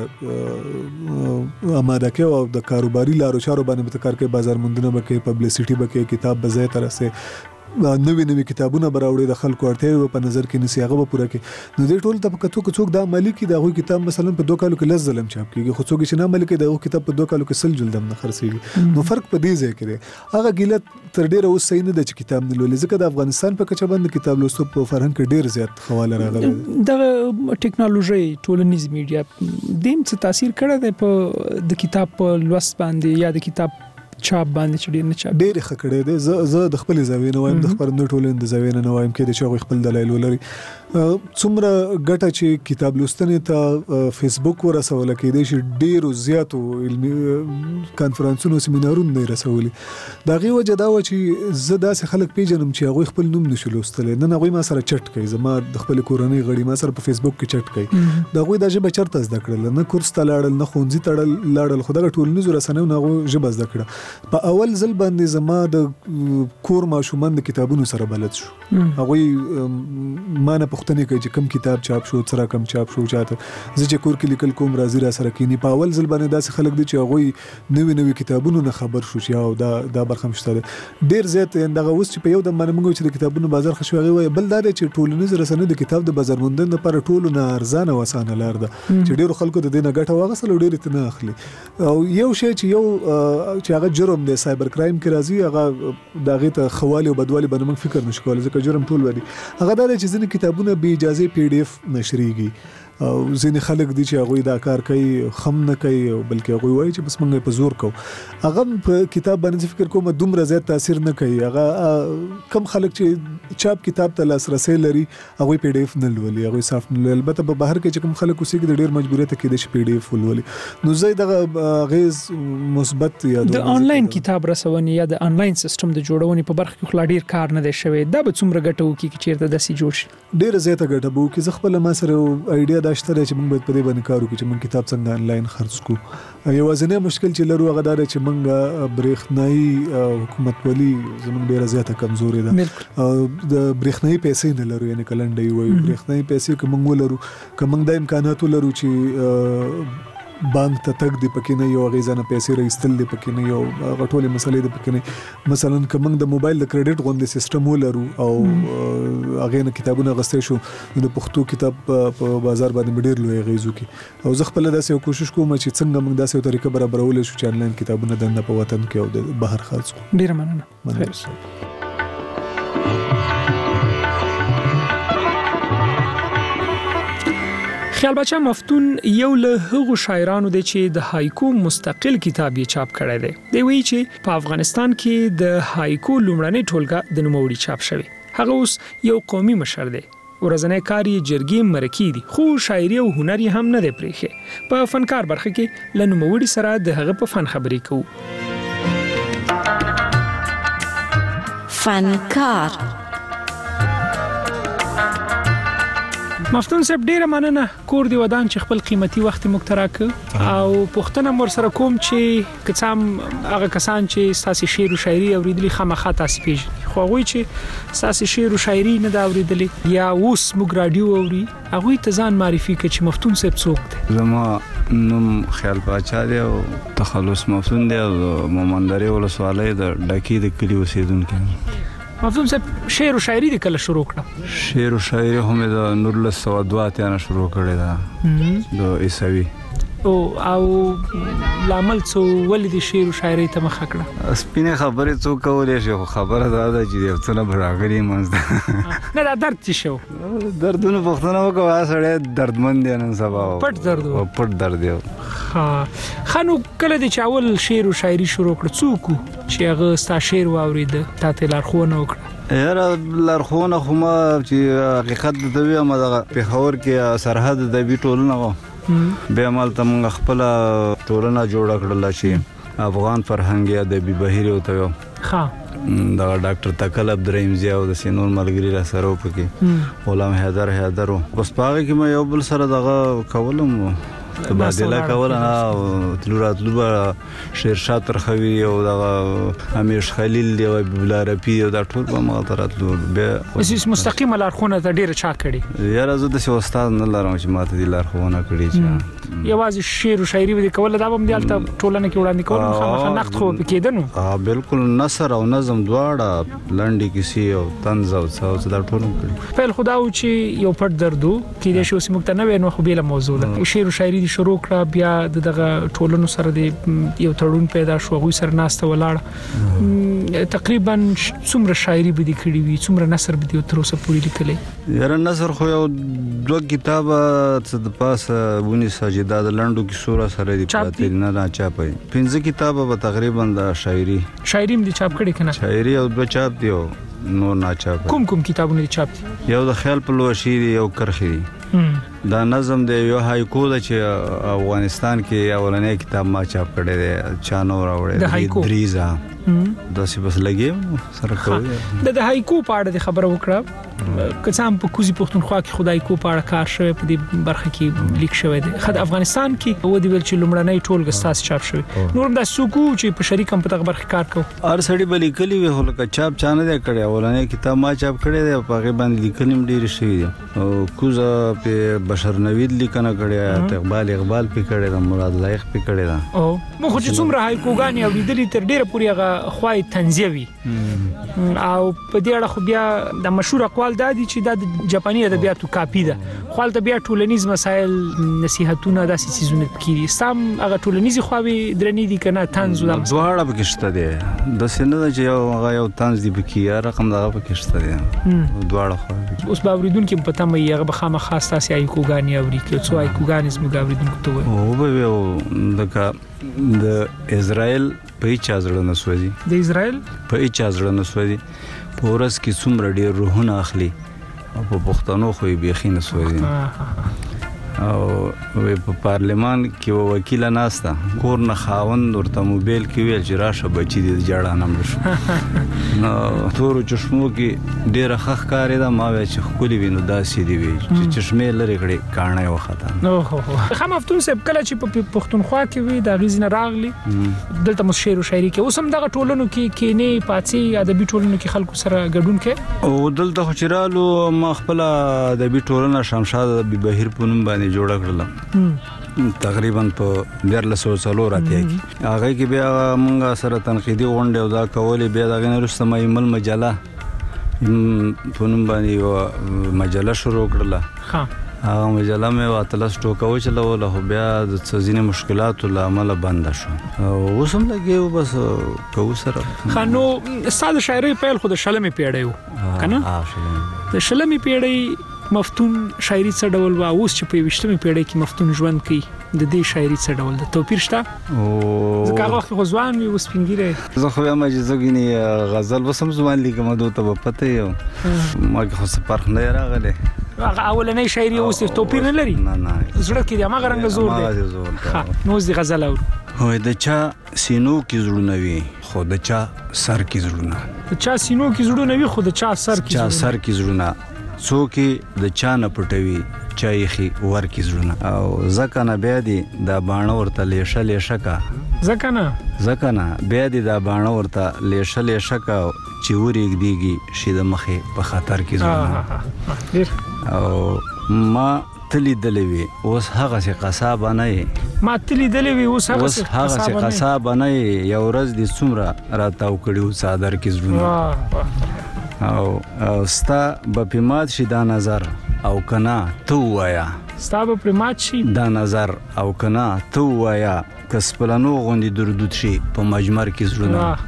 اماده کوې او د کاروباري لارو چارو باندې به ته کار کوې، بازار موندنه به کوې، پبلیسټي به کوې، کتاب به ځای ته رسې، نوې نوې کتابونه به راوړي، د خلکو اړتیاوې به په نظر کې نیسي، هغه به پوره کړي. نو دې ټول ته په کتو که څوک دا عملي کړي د هغوی کتاب مثلا په دوه کالو کې لس ځله هم چاپ کېږي، خو څوک چې نه عملي کوي د هغوی کتاب په دوه کالو کې سل جلده هم نه خرڅېږي. نو فرق په دې ځای کې دی. هغه ګیله تر ډېره اوس صحیح نه ده چې کتاب نه لولي، ځکه د افغانستان په کچه باندې کتاب لوستو په فرهنګ کې ډېر زیات خواله راغلی دی. دغه ټیکنالوژي ټولنیز میډیا دیم څه تاثیر کړی دی په د کتاب په لوست باندې یا د کتاب چاپ باندې چې ډېر نه چاپ ډېر ښه کړی دی. زه زه د خپلې زاویې نه وایم، د خپرندوی ټولنې د زاویې نه نه وایم، کېدای شي هغوی خپل دلایل ولري. څومره ګټه چې کتاب لوستنې ته فیسبوک ورسوله، کېدای شي ډېرو زیاتو علمي کانفرانسونو سیمینارونو نه یې رسولي. د هغې وجه دا وه چې زه داسې خلک پیژنم چې هغوی خپل نوم نشي لوستلی. نن هغوی ما سره چټ کوي، زما د خپلې کورنۍ غړي ما سره په فیسبوک کې چټ کوي. د هغوی دا ژبه چېرته زده کړله؟ نه کورس ته لاړل، نه ښوونځي ته لاړل، خو دغه ټولنیزو رسنیو نه هغوی ژبه زده کړه. په اول ځل باندې زما د کور ماشومان د کتابونو سره بلد شو. هغه ما نه پوښتنه کوي چې کوم کتاب چاپ شو، سره کوم چاپ شو، چاته زه چې کور کې لیکل کوم راځي را سره کینی. په اول ځل باندې داسې خلک دي چې هغه نوې نوې کتابونو نه خبر شو چې او دا دا برخه مشته ډیر زیات دغه اوس چې په یو د باندې موږ چې د کتابونو بازار خښوي هغه بل دا چې ټولنیز رسنۍ د کتاب د بازار موندنې لپاره ټولو نه ارزانه وسانه لار ده چې ډیرو خلکو د دې نه ګټه واغسل او ډیر ته نه اخلي. او یو شی چې یو چې هغه جرم دی سایبر کرایم کې راځي هغه دغه ته خوالي او بدوالي باندې موږ فکر نشو کولای ځکه جرم ټول ودی. هغه دا چې ځینې کتابونه بې اجازه پی ډی اف نشریږي او ځینې خلک دي چې هغه دا کار کوي خم نه کوي بلکې هغه وایي چې بس موږ په زور کوو. هغه په کتاب باندې فکر کوم دومره زیات تاثیر نه کوي. هغه کم خلک چې چاپ کتاب ته لاسرسي لري هغه پی ډی اف نه لولي، هغه صاف نه لولي. البته په بهر کې چې کوم خلک اوسېږي د ډیر مجبوریت کې د پی ډی اف ولولي. نو زه دغه غیز مثبت یا د انلاین کتاب رسونې یا د انلاین سیستم د جوړونې په برخه کې خلا ډیر کار نه دی شوی. دا به څومره ګټه وکړي چې چیرته داسې جوړ شي؟ ډیره زیاته ګټه به وکړي. زه خپل ما سره ایډیا دا شته چې موږ باید په دې باندې کار وکړو چې موږ کتاب څنګه انلاین خرڅ کړو. یوازینی مشکل چې لرو هغه دا چې موږ برېښنايي حکومتولي زموږ ډیره زیاته کمزوري ده. د برېښنايي پیسې نه لرو، یعنی کلنډي وایي برېښنايي پیسې که موږ ولرو که موږ د امکاناتو لرو چې بانک ته تک دی پکې نه یو غیزانه پیسې راستل دی پکې نه یو غټولې مسلې دی پکې نه. مثلا کوم د موبایل د کریډټ غوندې سیستم ولرو او هغه نه کتابونه غستې شو د پښتو کتاب په بازار باندې ډېر لوی غیزو کې. او زه خپل داسې کوشش کوم چې څنګه موږ داسې طریقه برابرول شو چې انلاین کتابونه د په وطن کې او د بهر خرڅ کړو. ډیر مننه. خیر. خیال بچا مفتون یو له هغو شاعرانو دی چې د هایکو مستقل کتاب یې چاپ کړی دی. دی وایي چې په افغانستان کې د هایکو لومړنۍ ټولګه د نوموړي چاپ شوی. هغه اوس یو قومي مشر دی. ورځنی کار یې جرګې مرکې دي، خو شاعري او هنر یې هم نه دی پرېښی. په فنکار برخه کې له نوموړي سره د هغه په فن خبرې کوو. فنکار مفتون صاحب ډیره مننه. کور دی ودان چې خپل قیمتي وخت موږ ته راکړ او پوښتنه مور سره کوم چې کڅام هغه کسان چې ساسي شعر او شاعري اوریدلي خامخا تاسو پیژني، خو هغه چې ساسي شعر او شاعري نه دا اوریدلي یا اوس موږ رادیو اوري هغه ته ځان معرفي کړي چې مفتون صاحب څوک دی. زما نوم خیال باچا دی او تخلص مفتون دی او مومندري ولسوالۍ د ډکی د کلی اوسیدونکو. مفتون صاحب شعر او شاعري د کله شروع کړه؟ شعر او شاعري هم د نور له سو دوا ته نه شروع کړی دا د عیسوي او او لامل څو ولې د شعر او شاعري ته مخ کړه؟ سپینه خبرې څو کولې شو، خبره دا ده چې یو څه نه براغلي منځ نه دا درد څه شو؟ دردونه پښتنه وکړه سړی دردمن دی نن سبا پټ درد و پټ درد دی. ها خانو کله د چاول شعر او شاعري شروع کړ څوک چې هغه ستا شعر واورید ته لارښوونه وکړه؟ یاره لارښوونه خو ما چې حقیقت د دوی هم د پېښور کې سرحد د بي ټولنه و بیا مالته موږ خپل ټولنه جوړه کړل چې افغان فرهنګ ادبي بهیر وته یو ها دا ډاکټر تکل عبدالرحیم زیاو د سینور ملګری را سره وکړي غلام حیدر حیدر بس پاره کې مې یو بل سره دغه کولم تبادله کوله او تلورات لوبا شیرشاه ترخوی او دغه امیش خلیل دی او بلارپی او دا ټول په مغترات لور به اساس مستقیم لارښوونه ته ډیره چا کړي. یاره زه د استاد نه لرم چې ماته دی لارښوونه کړي چې یوازې شعر او شاعري به کوله دا هم دیالته ټولنه کې وړاندې کول خامخا نقد خو کېدنو. ها بالکل نثر او نظم دواړه لنډي کیسې او طنز او څه دا ټول کړي. په خدا او چې یو پټ دردو کې د شو سیمه ته نه وینو خو بیل موضوع ده. شعر او شاعري شروع کړه بیا دغه ټولنو سره د یو تړون پیدا شو غوي سره ناسته ولاړ. تقریبا څومره شاعري به دي کړې وي څومره نثر به دي تر اوسه پورې لیکلې؟ یاره نثر خو یو دوه کتابه څه د پاسه ونی سجدا د لندو کې سوره سره دي پاتې نه نه چاپي پنځه کتابه به تقریبا د شاعري شاعري هم دي چاپ کړي کنه؟ شاعري او دوه چاپ دي نو نه چاپ. کوم کوم کتابونه دي چاپ دي؟ یو د خیال په لوشي دی یو کرخي دی دا نظم دی یو هایکو د چې افغانستان کې اولنې کتاب ما چاپ کړی دی چانو راوړی دریزا دا سی بس لګي سره کوي د هایکو په اړه د خبره وکړه کسان په کوزي پښتونخوا کې خدای کو په اړه کار شوی په دې برخه کې لیک شوی دی خد افغانستان کې و دی ول چې لمړنۍ ټولګه ساس چاپ شوی نورم د سوکو چې په شریکم په دغه برخه کار کو ار سړی بلی کلی وی هلکه چاپ چانه دی کړی اولنې کتاب ما چاپ کړی دی په غي باندې لیکلم ډیر شوی دی او کوزه په بشر نوید لیکنه کړی ته اقبال اقبال په کړی دا مراد لایق په کړی دا او مو خو چې څومره هایکوګانی او لیدلی تر ډیره پوری هغه خوای تنزیوي او په دې اړه خو بیا د مشهور اقوال دا دي چې د جاپاني ادبیاتو کاپی ده خو د بیا ټولنیز مسایل نصيحتونه داسې سيزونه کیږي سم هغه ټولنیزي خواوي درنې دي کنه طنز ولا دواړه بکشته دي د سینه د یو هغه یو طنز دی بکی رقم دغه بکشته دي دواړه خواوي اوس باوریدون کې پته مې هغه بخامه خاص تاسو ایکوګانی اوري کې څو ایکوګانی زموږ باوریدون ته وي او به دغه د اسرائیل په هیڅ ځړ نه سوځي د اسرائیل په هیڅ ځړ نه سوځي په ورځ کې څومره ډیر روحونه اخلي په پښتنو خو یې بيخي نه سوځي او په پارلمان کې وکیل ناستا کور نه خاوند ورته موبایل کې ویل چې راشه بچی دې جړه نمبر شو نو تور چشمو کې ډیر خخ کاری دا ما وی چې خولي وینو داسې دی وی چې چشمې لري کړي کانه وخته نو هو خام افتون سب کله چې په پښتونخوا کې وی دا غیزنه راغلی دلته مو شعر او شاعري کې اوس هم دغه ټولنو کې کې نه پاتې ادبي ټولنو کې خلکو سره ګډون کې او دلته خو چرالو ما خپل ادبي ټولنه شمشاد د بهیر پونم باندې جوړ کړل تقریبا په ډیرلس سلو راته کی هغه کې بیا موږ سره تنقیدي غونډه او دا کولې بیا دغه نرسته مېمل مجله پونم باندې مجله شروع کړل ها هغه مجله مې واتلس ټوکو چلول خو بیا د څه مشکلاتو لامل بند شو او وسم لګیو بس کو سره خانو ساده شاعري په خود شلمې پیړیو کنه ها شلمې د شلمې پیړی مفتون شاعري څه ډول وا اوس چې په وشتمې پیړۍ کې مفتون ژوند کوي د دې شاعري څه ډول د توپیر شته او ځکه هغه غزوان وي اوس پنګيره زه خو یم چې زګینی غزل وسم ځوان لیکم دوی ته پته یو ما خو څه فرق نه راغله هغه اولنې شاعري اوس توپیر نه لري نه نه زړه کې د هغه رنګ زور دی نو زی غزل اور هو د چا سینو کې زړونه وي خو د چا سر کې زړونه د چا سینو کې زړونه وي خو د چا سر کې چا سر کې زړونه څوک د چا نه پټوي چای خي ور کې زړونه او زکه نه بیا دي د باڼه ورته لیشه لیشه کا زکه نه زکه نه بیا دي د باڼه ورته لیشه لیشه کا چې ورېګ دیږي شي د مخې په خطر کې زړونه او ما تلی دلوي اوس هغه څه قصاب نه ما تلی دلوي اوس هغه څه قصاب نه یو ورځ دي څومره راتاو کړیو صادر کې زړونه او ستا به پمات شي دا نظر او کنا تو وایا ستا به پمات شي دا نظر او کنا تو وایا کس پلانو غوندي دردود شي په مجمر کې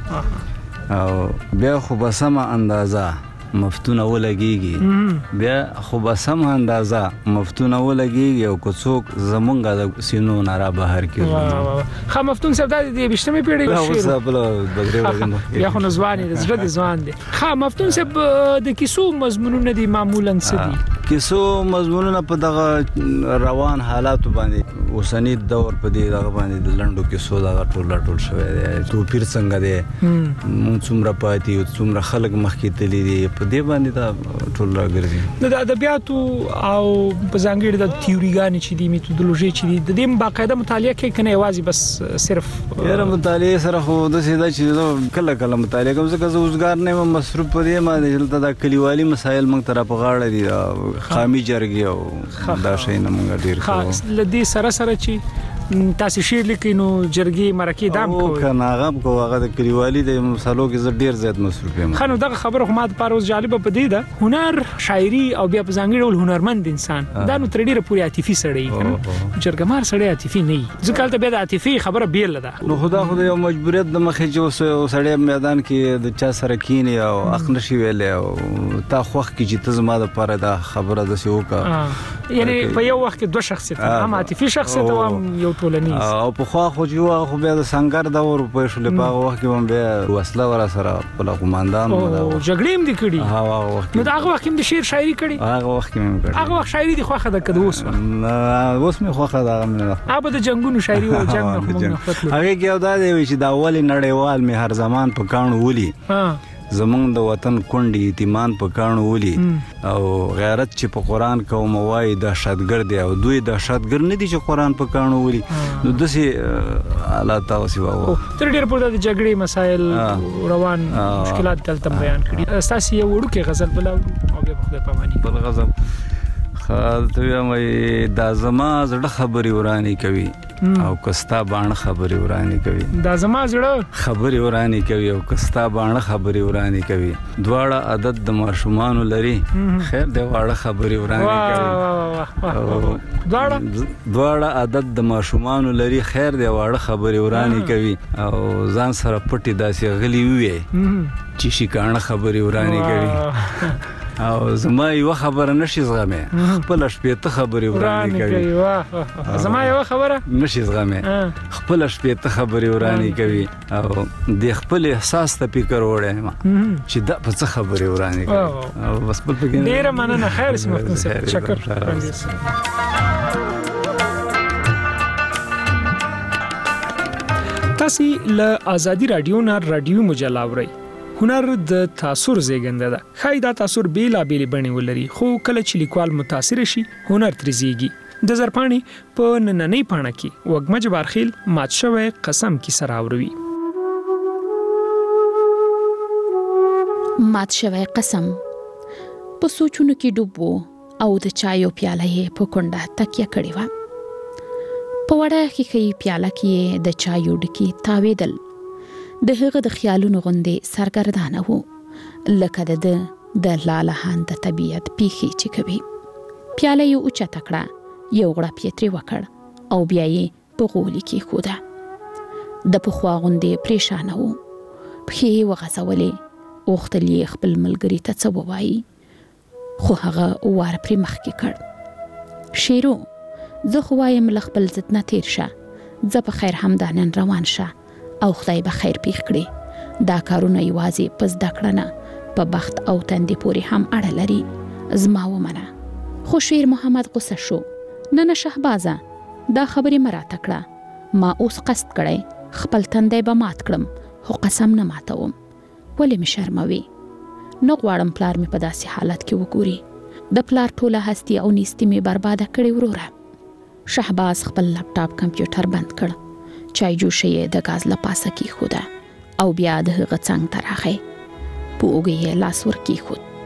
زړونه او بیا خو به سم اندازه مفتونه ولګيږي بیا خو به سم اندازه مفتونه ولګيږي او کوڅوک زمونږه د سینو نارا بهر کې خا مفتون سره د بشتمه پیړۍ شعر اوس بل بغیر وګم یا خو نزواني د زړه د ځوان دي خا مفتون سره د کیسو مضمونونه دي معمولا سدي کیسو مضمونونه په دغه روان حالات باندې اوسنی دور په دې دغه باندې د لندو کیسو دا ټول ټول شوی دی تو پیر څنګه دی مونږ څومره پاتې څومره خلک مخکې تللی دي په دې باندې دا ټول راګرځي د ادبیاتو او په ځانګړي د تیوريګانې چې دي میتودولوژي چې دي د دې باقاعده مطالعه کوي کنه یوازې بس صرف یره مطالعه سره خو د سیدا چې کله کله مطالعه کوم ځکه زوزګار نه مصروف پدې باندې چې د کلیوالي مسایل موږ طرف غاړه دي خامي جرګي او دا شي نه موږ ډیر خاص لدی سره سره چې تاسو شعر لیکینو جرګي مرکه دام کو کنه هغه کو هغه د کلیوالي د مسالو کې ډیر زیات مصروف یم خنو دغه خبره خو ماده پاروز جالبه پدې ده هنر شاعري او بیا په ځانګړي ډول هنرمند انسان دا نو تر ډیره پوری عاطفي سړی کنه جرګمار سړی عاطفي نه ځکه ته به د عاطفي خبره بیل ده نو خدا خو یو مجبوریت د مخې چې سړی میدان کې د چا سره کینی او اخ نشي ویل او تا خوخ کې چې ته زما د پاره دا خبره د سیو کا یعنی په یو وخت کې دوه شخصیت هم عاطفي شخصیت او یو ټولنیز او په خوا خو جو خو بیا د سنگر د ور په شول په وخت کې هم بیا وسله ور سره په قوماندان او جګړې هم دي کړي ها هغه وخت نو هغه وخت د شعر شاعري کړي هغه وخت کې هم کړي هغه وخت شاعري دی خوخه د کده اوس اوس مې خوخه دا غمنه هغه د جنگونو شاعري او جنگ نه موږ خپل هغه کې دا دی چې دا اول نړیوال می هر زمان په کانو ولي زمونږ د وطن کونډي ایتمان په کانو ولي او غیرت چې په قران کوم وای د دهشتګرد دی او دوی دهشتګر نه دي چې قران په کانو ولي نو دسي الله تعالی وو تر ډیر په د جګړې مسائل روان مشکلات دلته بیان کړي اساسي یو وړو کې غزل بلاو او به خدای پاماني بل غزل خالته مې دا زما زړه خبري ورانی کوي او کستا باندې خبري ورانی کوي دا زما زړه خبري ورانی کوي او کستا باندې خبري ورانی کوي دواړه عادت د ماشومان لري خیر دی واړه خبري ورانی کوي دواړه دواړه عادت د ماشومان لري خیر دی واړه خبري ورانی کوي او ځان سره پټي داسې غلي وي چې شي کانه خبري ورانی کوي او زما یو خبره نشي زغمه خپل شپې ته خبري ورانی کوي واه زما یو خبره نشي زغمه خپل شپې ته خبري ورانی کوي او د خپل احساس ته فکر وړه ما چې دا په څه خبري ورانی کوي او بس په پګین ډیر مننه خیر سمه شکر تاسو له ازادي رادیو نه رادیو مجله اورئ هنر د تاثیر زیږنده ده خای دا تاثیر بیلا بیل بڼې ولري خو کله چې لیکوال متاثر شي هنر ترزيږي د زرپانی په نننۍ پاڼه کې وګمج بارخیل مات شوی قسم کی سراوروي مات شوی قسم په سوچونو کې ډوبو او د چایو پیاله یې په کونډه تکیه کړې و په وړه کې پیاله کې د چایو ډکی تاویدل د هغه د خیالونو غوندې سرګردانه وو لکه د د لالهان د طبيعت پیخي چې کوي پیاله یو اوچه تکړه یو غړپ یې تری وکړ او بیا یې په غولي کې خوده د پخوا غوندې پریشانه وو پخې وغځولې اوختلې خپل ملګری ته څه ووایي خو هغه وار پرې مخ کې کړ شیرو زه خو وایم له خپل ضد نه تیر شه زه په خیر همدانن روان شه او خدای به خیر پیښ کړي دا کارونه یوازې پس د کړنه په بخت او تندې پوري هم اړه لري زما ومنه خو شیر محمد غوسه شو نه نه شهبازه دا خبرې مراته کړه ما اوس قصد کړی خپل تندې به مات کړم خو قسم نه ماتوم ولې مې شرموي نه غواړم پلار مې په داسې حالت کې وګوري د پلار ټوله هستی او نیستی مې برباده کړې وروره شهباز خپل لپټاپ کمپیوټر بند کړ چای جوشې د غاز لپاسه کې خوده او بیا د هغه څنګه تراخه په اوګه لاس ور کې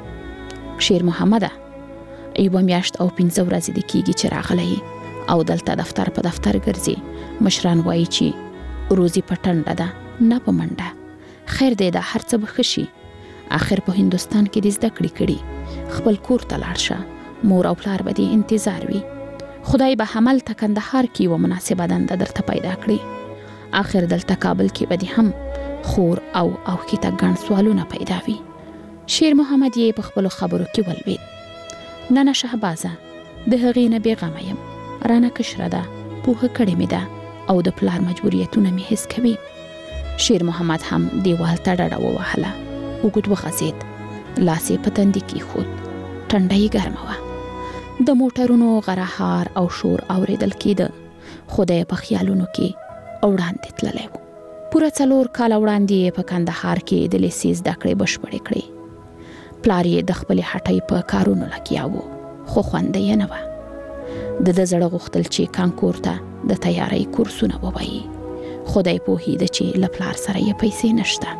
خود شیر محمد ایوه میاشت او پنځه ورځې د کیږي چې راغلی او دلته دفتر په دفتر ګرځي مشران وایي چې روزي پټنډه ده نه په منډه خیر دې دا هر څه بخشي اخر په هندستان کې د زده کړې کړي خپل کور ته لاړ شه مور او پلار به دې انتظار وي خدای به حمل تکندهار کې و مناسبه دنده درته پیدا کړي اخر دلته کابل کې به هم خور او او کې تا ګڼ سوالونه پیدا وي شیر محمد یې په خپل خبرو کې ولوي نه نه شهبازه د هغې نه بیغمه یم رانه کشره ده پوهه کړې مې ده او د پلار مجبوریتونه مې حس کوي شیر محمد هم دیوال ته ډډه ووهله وګد وخزید لاس یې په تندي کې خود ټنډه یې ګرمه وه د موټرونو غرهار او شور اوریدل کېده خدای په خیالونو کې وړاندې تللی و پوره څلور کاله وړاندې په کندهار کې د لیسې زده کړې بشپړې کړې پلار یې د خپلې هټۍ په کارونو لګیا و خو خوند یې نه وه د ده زړه غوښتل چې کانکور ته د تیارۍ کورسونه ووایي خدای پوهېده چې له پلار سره یې پیسې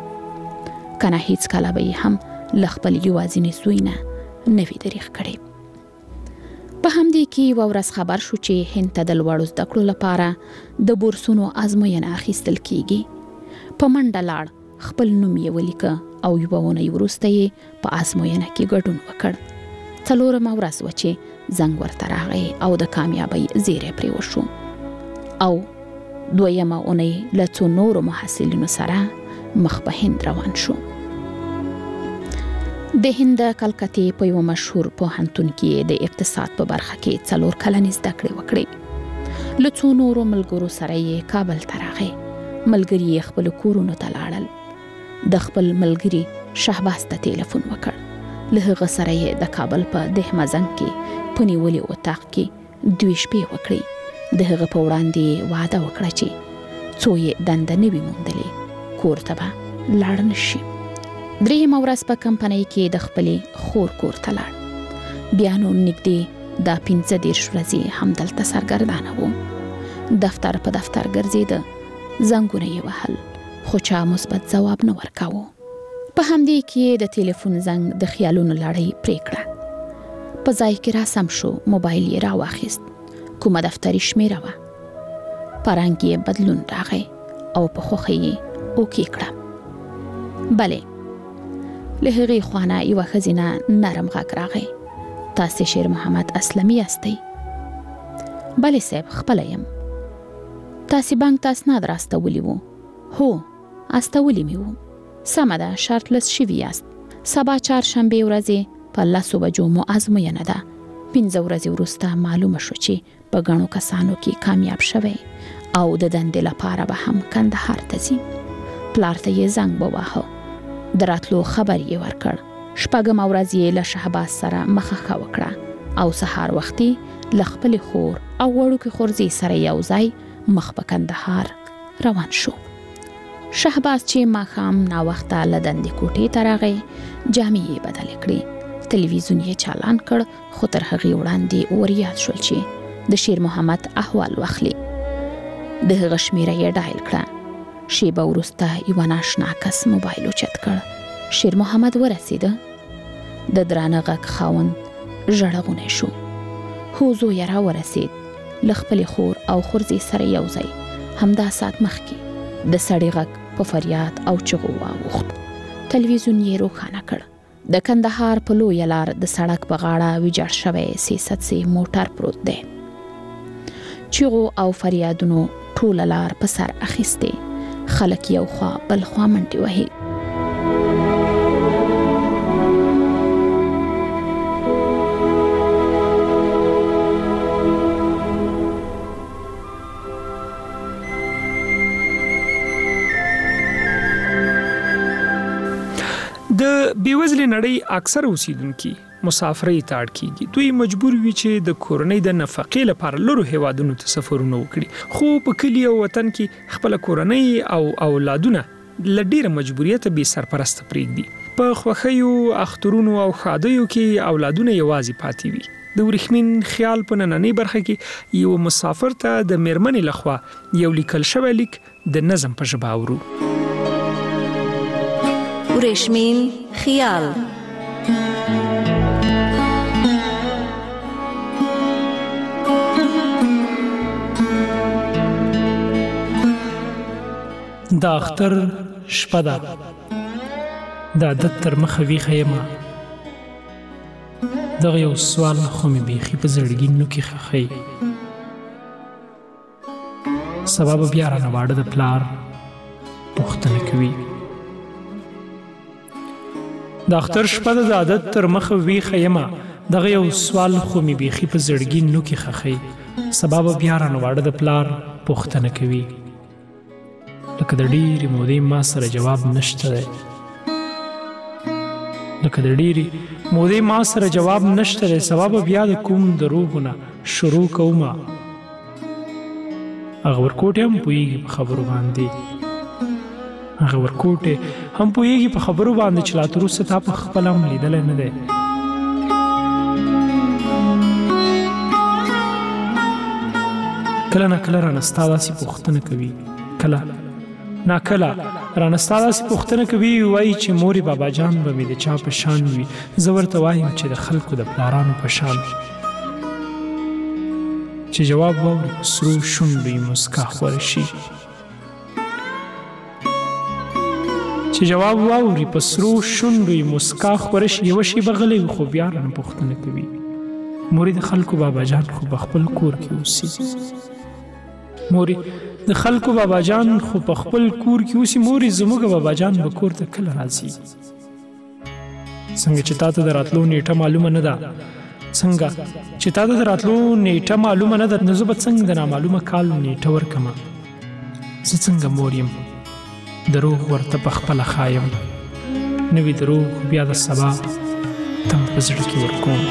نشته که نه هېڅکله به یې هم له خپل یوازیني زوی نه نه وي دریغ کړی په همدې کې یوه ورځ خبر شو چې هند ته د لوړو زده کړو لپاره د بورسونو ازموینه اخیستل کیږي په منډه لاړ خپل نوم یې ولیکه او یوه اونۍ وروسته یې په ازموینه کې ګډون وکړ څلورمه ورځ وه چې زنګ ورته راغی او د کامیابۍ زیری پرې وشو او دویمه اونۍ له څو نورو محصلینو سره مخ په هند روان شو د هند کلکتې په یو مشهور پوهنتون کې د اقتصاد په برخه کې څلور کلنې زده کړې وکړې له څو نورو ملګرو سره یې کابل ته راغی. ملګري یې خپل کورونو ته لاړل. د خپل ملګري شهباز ته ټلیفون وکړ. له هغه سره یې د کابل په دهمزنګ کې په نیولې اتاق کې دوې شپې وکړې. د هغه په وړاندې وعده وکړه چې څو یې دنده نه وي موندلې کور ته به لاړ نه شي. درېیمه ورځ په کمپنۍ کې د خپلې خور کور ته لاړ. بیا نو نږدې دا پنځه دېرش ورځې همدلته سرګردانه و. دفتر په دفتر ګرځېده، زنګونه یې وهل، خو چا مثبت ځواب نه ورکاوه. په همدې کې د ټلیفون زنګ د خیالونو لړۍ پرې کړه. په ځای کې را سم شو، موبایل یې را واخیست. کومه دفتري شمیره وه. په رنګ یې بدلون راغی او په خوښۍ یې اوکې کړه. بلې، له هغې خوا نه یوه ښځینه نرم غږ راغی. تاسې شیر محمد اسلمي یاستئ؟ بلې صاحب، خپله یم. تاسې بانک ته اسناد راستولی وو؟ هو، استولی مې وو. سمه ده، شارټلس شوي یاست. سبا چهارشنبې ورځې په لسو بجو مو ازموینه ده. پنځه ورځې وروسته معلومه شو چې په ګڼو کسانو کې کامیاب شوی او د دندې لپاره به هم کندهار ته ځي. پلار ته یې زنګ وواهه. د راتلو خبر یې ورکړ. شپږمه ورځ یې له شهباز سره مخه ښه وکړه او سهار وختي له خپلې خور او وړوکې خورزۍ سره یو ځای مخ په کندهار روان شو. شهباز چې ماښام ناوخته له دندې کوټې ته راغی، جامې یې بدلې کړې. تلویزیون یې چالان کړ، خو تر هغې وړاندې وریاد شول چې د شیر محمد احوال واخلي. د هغه شمیره یې ډایل کړه. شیبه وروسته یوه ناشنا کس موبایل اوچت کړ. شیر محمد ورسېده. د درانه غږ خاوند ژړغونی شو. هو زوی یې راورسېد. له خپلې خور او خورزۍ سره یو ځای همدا ساعت مخکې د سړي غږ په فریاد او چغو واوښت. تلویزیون یې روښانه کړ. د کندهار په لویه لار د سړک په غاړه ویجاړ شوی سه څڅې موټر پروت دی. چغو او فریادونو ټوله لار په سر اخیستې. خلک یو خوا بل خوا منډې وهي. د بیوزلې نړۍ اکثر اوسیدونکي مسافرۍ ته اړ کیږي. دوی مجبور وي چې د کورنۍ د نفقې لپاره لرو هیوادونو ته سفرونه وکړي، خو په کلي او وطن کې خپل کورنۍ او اولادونه له ډېره مجبوریته بې سرپرسته پرېږدي. په خوښیو، اخترونو او ښادیو کې اولادونه یوازې پاتې وي. د ورېښمین خیال په نننۍ برخه کې یو مسافر ته د میرمنې لخوا یو لیکل شوی لیک د نظم په ژبه اورو. ورېښمین خیال. د اختر شپه ده، د عادت تر مخه ویښه یمه. دغه یو سوال خو مې بیخي په زړګي کې ښخی. سبا به بیا رانه واړه د پلار پوښتنه کوي. د اختر شپه ده، د عادت تر مخه ویښه یمه. دغه یو سوال خو مې بیخي په زړګي کې ښخی. سبا به بیا رانه واړه د پلار پوښتنه کوي. لکه د ډېرې مودې ما سره جواب نشته دی. لکه د ډېرې مودې ما سره جواب نشته دی. سبا به بیا د کوم دروغو نه شروع کومه. هغه ورکوټې هم پوهېږي په خبرو باندې. هغه ورکوټې هم پوهېږي په خبرو باندې چې لا تر اوسه تا په خپله هم لیدلی نه دی. کله نه کله رانه ستا داسې پوښتنه کوي. کله ناکله رانه ستا داسې پوښتنه کوي، وایي چې مورې بابا جان به مې د چا په شان وي. زه ورته وایم چې د خلکو د پلارانو په شان. چې جواب واوري په سرو شونډو یې مسکا خوره شي. چې جواب واوري په سرو شونډو یې مسکا خوره شي. یوه شېبه غلی وي، خو بیا رانه پوښتنه کوي. مورې د خلکو بابا جان خو په خپل کور کې اوسي. مورې د خلکو بابا جان خو په خپل کور کې اوسي. مورې زموږ بابا جان به کور ته کله راځي؟ څنګه چې تا ته د راتلو نیټه معلومه نه ده، څنګه چې تا د راتلو نیټه معلومه نه ده، نو زه به څنګه د نامعلومه کال نیټه ورکمه؟ زه څنګه مور یم دروغ ورته په خپله ښایم، نوي دروغ بیا د سبا تم په زړه کې ورکوم.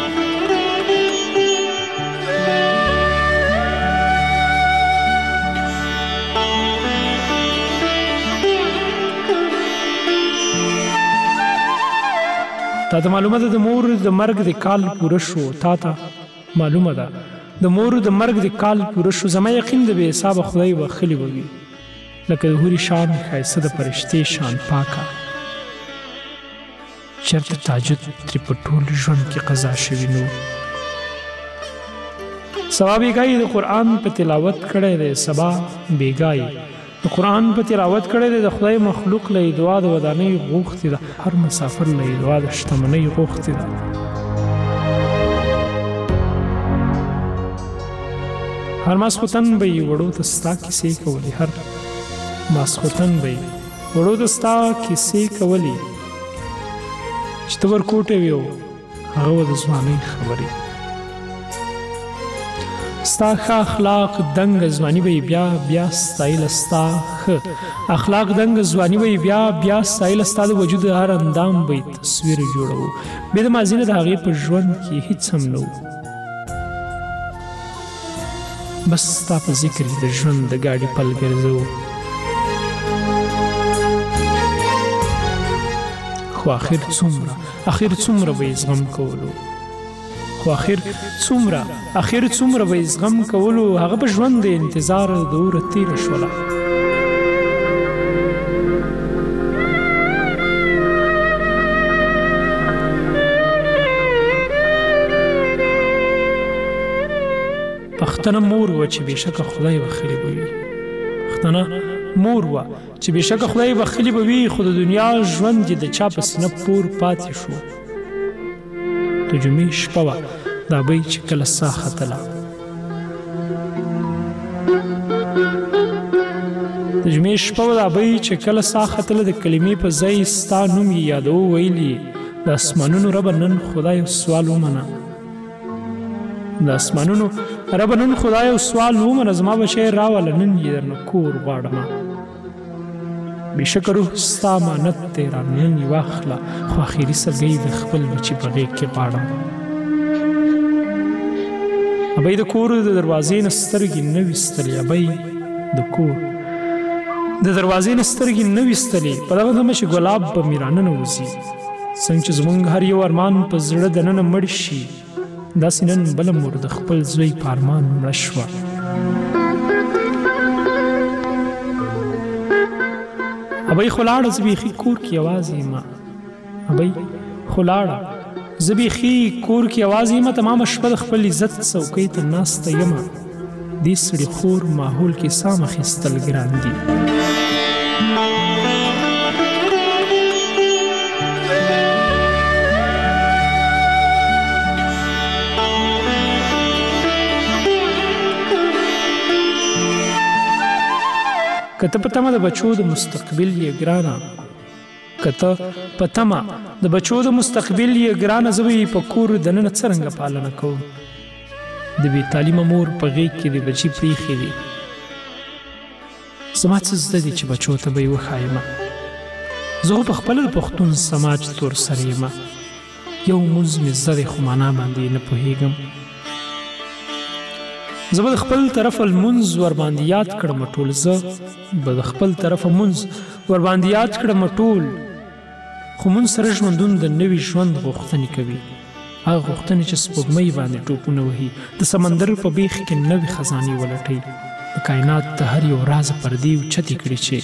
تا ته معلومه ده د مور د مرګ د کال پوره شو، تا ته معلومه ده د مور د مرګ د کال پوره شو، زما یقین د بې حسابه خدای بخښلي به وي، لکه د حورې شان ښایسته د فرشتې شان پاکه. چېرته تاجد ترې په ټول ژوند کې قضا شوي نو. سبا بېګا یې د قرآن په تلاوت کړی دی، سبا بېګا یې د قرآن په تلاوت کړی دی، د خدای مخلوق له یې دعا د ودانۍ غوښتې ده، هر مسافر له یې دعا د شتمنۍ غوښتې ده. هر ماسخوتن به یې وړو ته ستا کیسې کولې، هر ماسخوتن به یې وړو ته ستا کیسې کولې، چې ته ورکوټې وې او هغه به د ځوانۍ خبرې. ستا ښه اخلاق دنګ ځواني به یې بیا بیا ستایله، ستا ښه اخلاق دنګ ځواني به یې بیا بیا ستایله، ستا د وجود هر اندام به یې تصویر جوړو، بې د ماضي نه د هغې په ژوند کې هیڅ هم نه و. بس ستا په ذکر د ژوند د ګاډي پل ګرځو. خو آخر څومره آخر څومره به یې زغم کولو، خو آخر څومره آخر څومره به یې زغم کولو، هغه په ژوند د انتظار د اوره تېره شوله. پښتنه مور وه چې بېشکه خدای بخښلي به وي، پښتنه مور وه چې بېشکه خدای بخښلي به وي، خو د دنیا ژوند یې د چا په سینه پور پاتې شو. د جمعې شپه وه د ابۍ چې کله ساه ختله، د جمعې شپه وه د ابۍ چې کله ساه ختله، د کلمې په ځای ستا نوم یې یادو ویلي، د اسمانونو ربه نن خدای سوال ومنه، د اسمانونو ربه نن خدای سوال ومنه، زما بچی راوله نن یې درنه کور غواړمه. بېشکه روح ستا امانت دی رانه نن یې واخله، خو اخري سلګۍ د خپل بچي په غېږ کې غواړم. ابۍ د کور د دروازې نه سترګې نه ویستلې، ابۍ د کور د دروازې نه سترګې نه ویستلې، په دغه دمه چې ګلاب به مې راننه وځي، څنګه چې زموږ هر یو ارمان په زړه دننه مړ شي، داسې نن بله مور د خپل زوی په ارمان مړه شوه. ابۍ خو لاړه زه بیخي کور کې یوازې یم، ابۍ خو لاړه زه بیخي کور کې یوازې یم، تمامه شپه د خپل عزت څوکۍ ته ناسته یمه، دې سړي خور ماحول کې سام اخیستل ګران دي. که ته په تمه د بچو د مستقبل یې ګرانه، که ته په تمه د بچو د مستقبل یې ګرانه، زه به یې په کور دننه څرنګه پالنه کوم. د بې تعلیمه مور په غېږ کې د بچي پریښې دي، زما څه زده دي چې بچو ته به یې وښایمه. زه خو په خپله د پښتون سماج تور سر یمه، یو مونځ مې زده دی خو معنا باندې نه پوهېږم. زه به د خپل طرفه لمونځ ورباندې یاد کړم ټول، زه به د خپل طرفه مونځ ورباندې یاد کړم ټول، خو مونځ سره ژوندون د نوي ژوند غوښتنې کوي، هغه غوښتنې چې سپوږمۍ باندې ټوپونه وهي، د سمندر په بیخ کې نوې خزانې ولټوي، د کائنات د هر یو راز پردې اوچتې کړي چې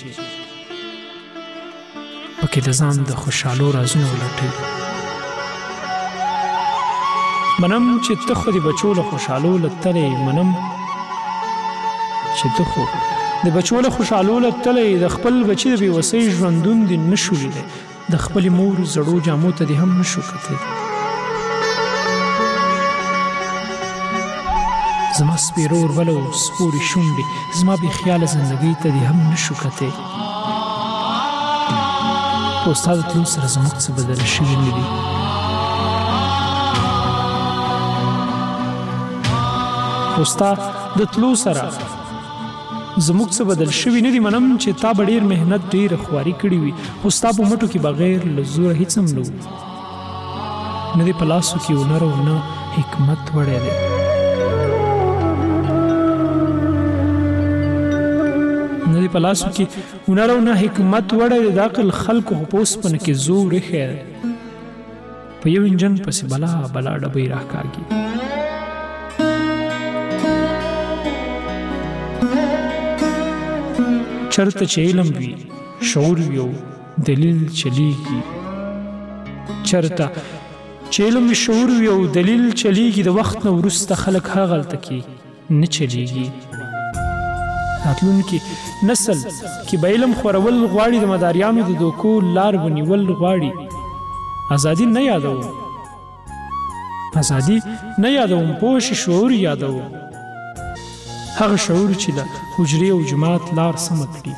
پکې د ځان د خوشحالو رازونه ولټوي. منم چې ته خو د بچو له خوشحالو له تلې، منم چې ته خو د بچو له خوشحالو له تلې، د خپل بچي د بېوسۍ ژوندون دې نه شو لیدی، د خپلې مور زړو جامو ته دې هم نه شو کتلی. زما سپېره اوربله او سپورې شونډې، زما بې خیاله زندګۍ ته دې هم نه شو کتی. په ستا د تلو سره زموږ څه بدله شوي نه دي. خو ستا د تلو سره زموږ څه بدل شوي نه دي. منم چې تا به ډېر محنت ډېره خواري کړې وي خو ستا په مټو کې بغیر له زوره هېڅ هم نه و. نه دې په لاسو کې هنر او نه حکمت وړی دی. نه دې په لاسو کې هنر او نه حکمت وړی دی. د عقل خلکو خو په اوسپنه کې زور ایښی دی. په یو انجن پسې بلا بلا ډبۍ راکاږي. چرته چې علم وي شعور وي او دلیل چلیږي. چرته چې علم وي شعور وي او دلیل چلیږي. د وخت نه وروسته خلک هغلته کې نه چلیږي. راتلونکي نسل کې به علم خورول غواړي. د مداریانو د دوکو لار ونیول غواړي. ازادي نه یادوم ازادي نه یادوم پوه شي شعور یادوم. هغه شعور چې د حجرې او جماعت لار سمه کړي.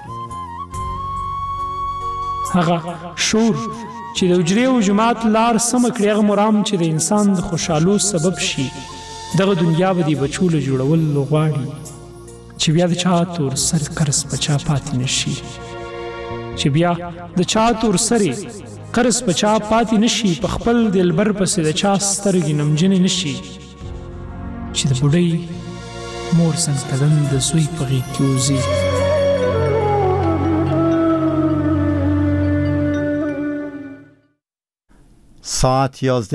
هغه شعور چې د حجرې او جماعت لار سمه کړي. هغه مرام چې د انسان د خوشحالو سبب شي. دغه دنیا به د بچو له جوړول غواړي چې بیا د چا تور سر قرض په چا پاتې نشي. چې بیا د چا تور سرې قرض په چا پاتې نشي. په خپل دلبر پسې د چا سترګې نمجنې نشي. چې د بوډۍ مور سنکدن د زوی په غېږ کې وځي. ساعت یازده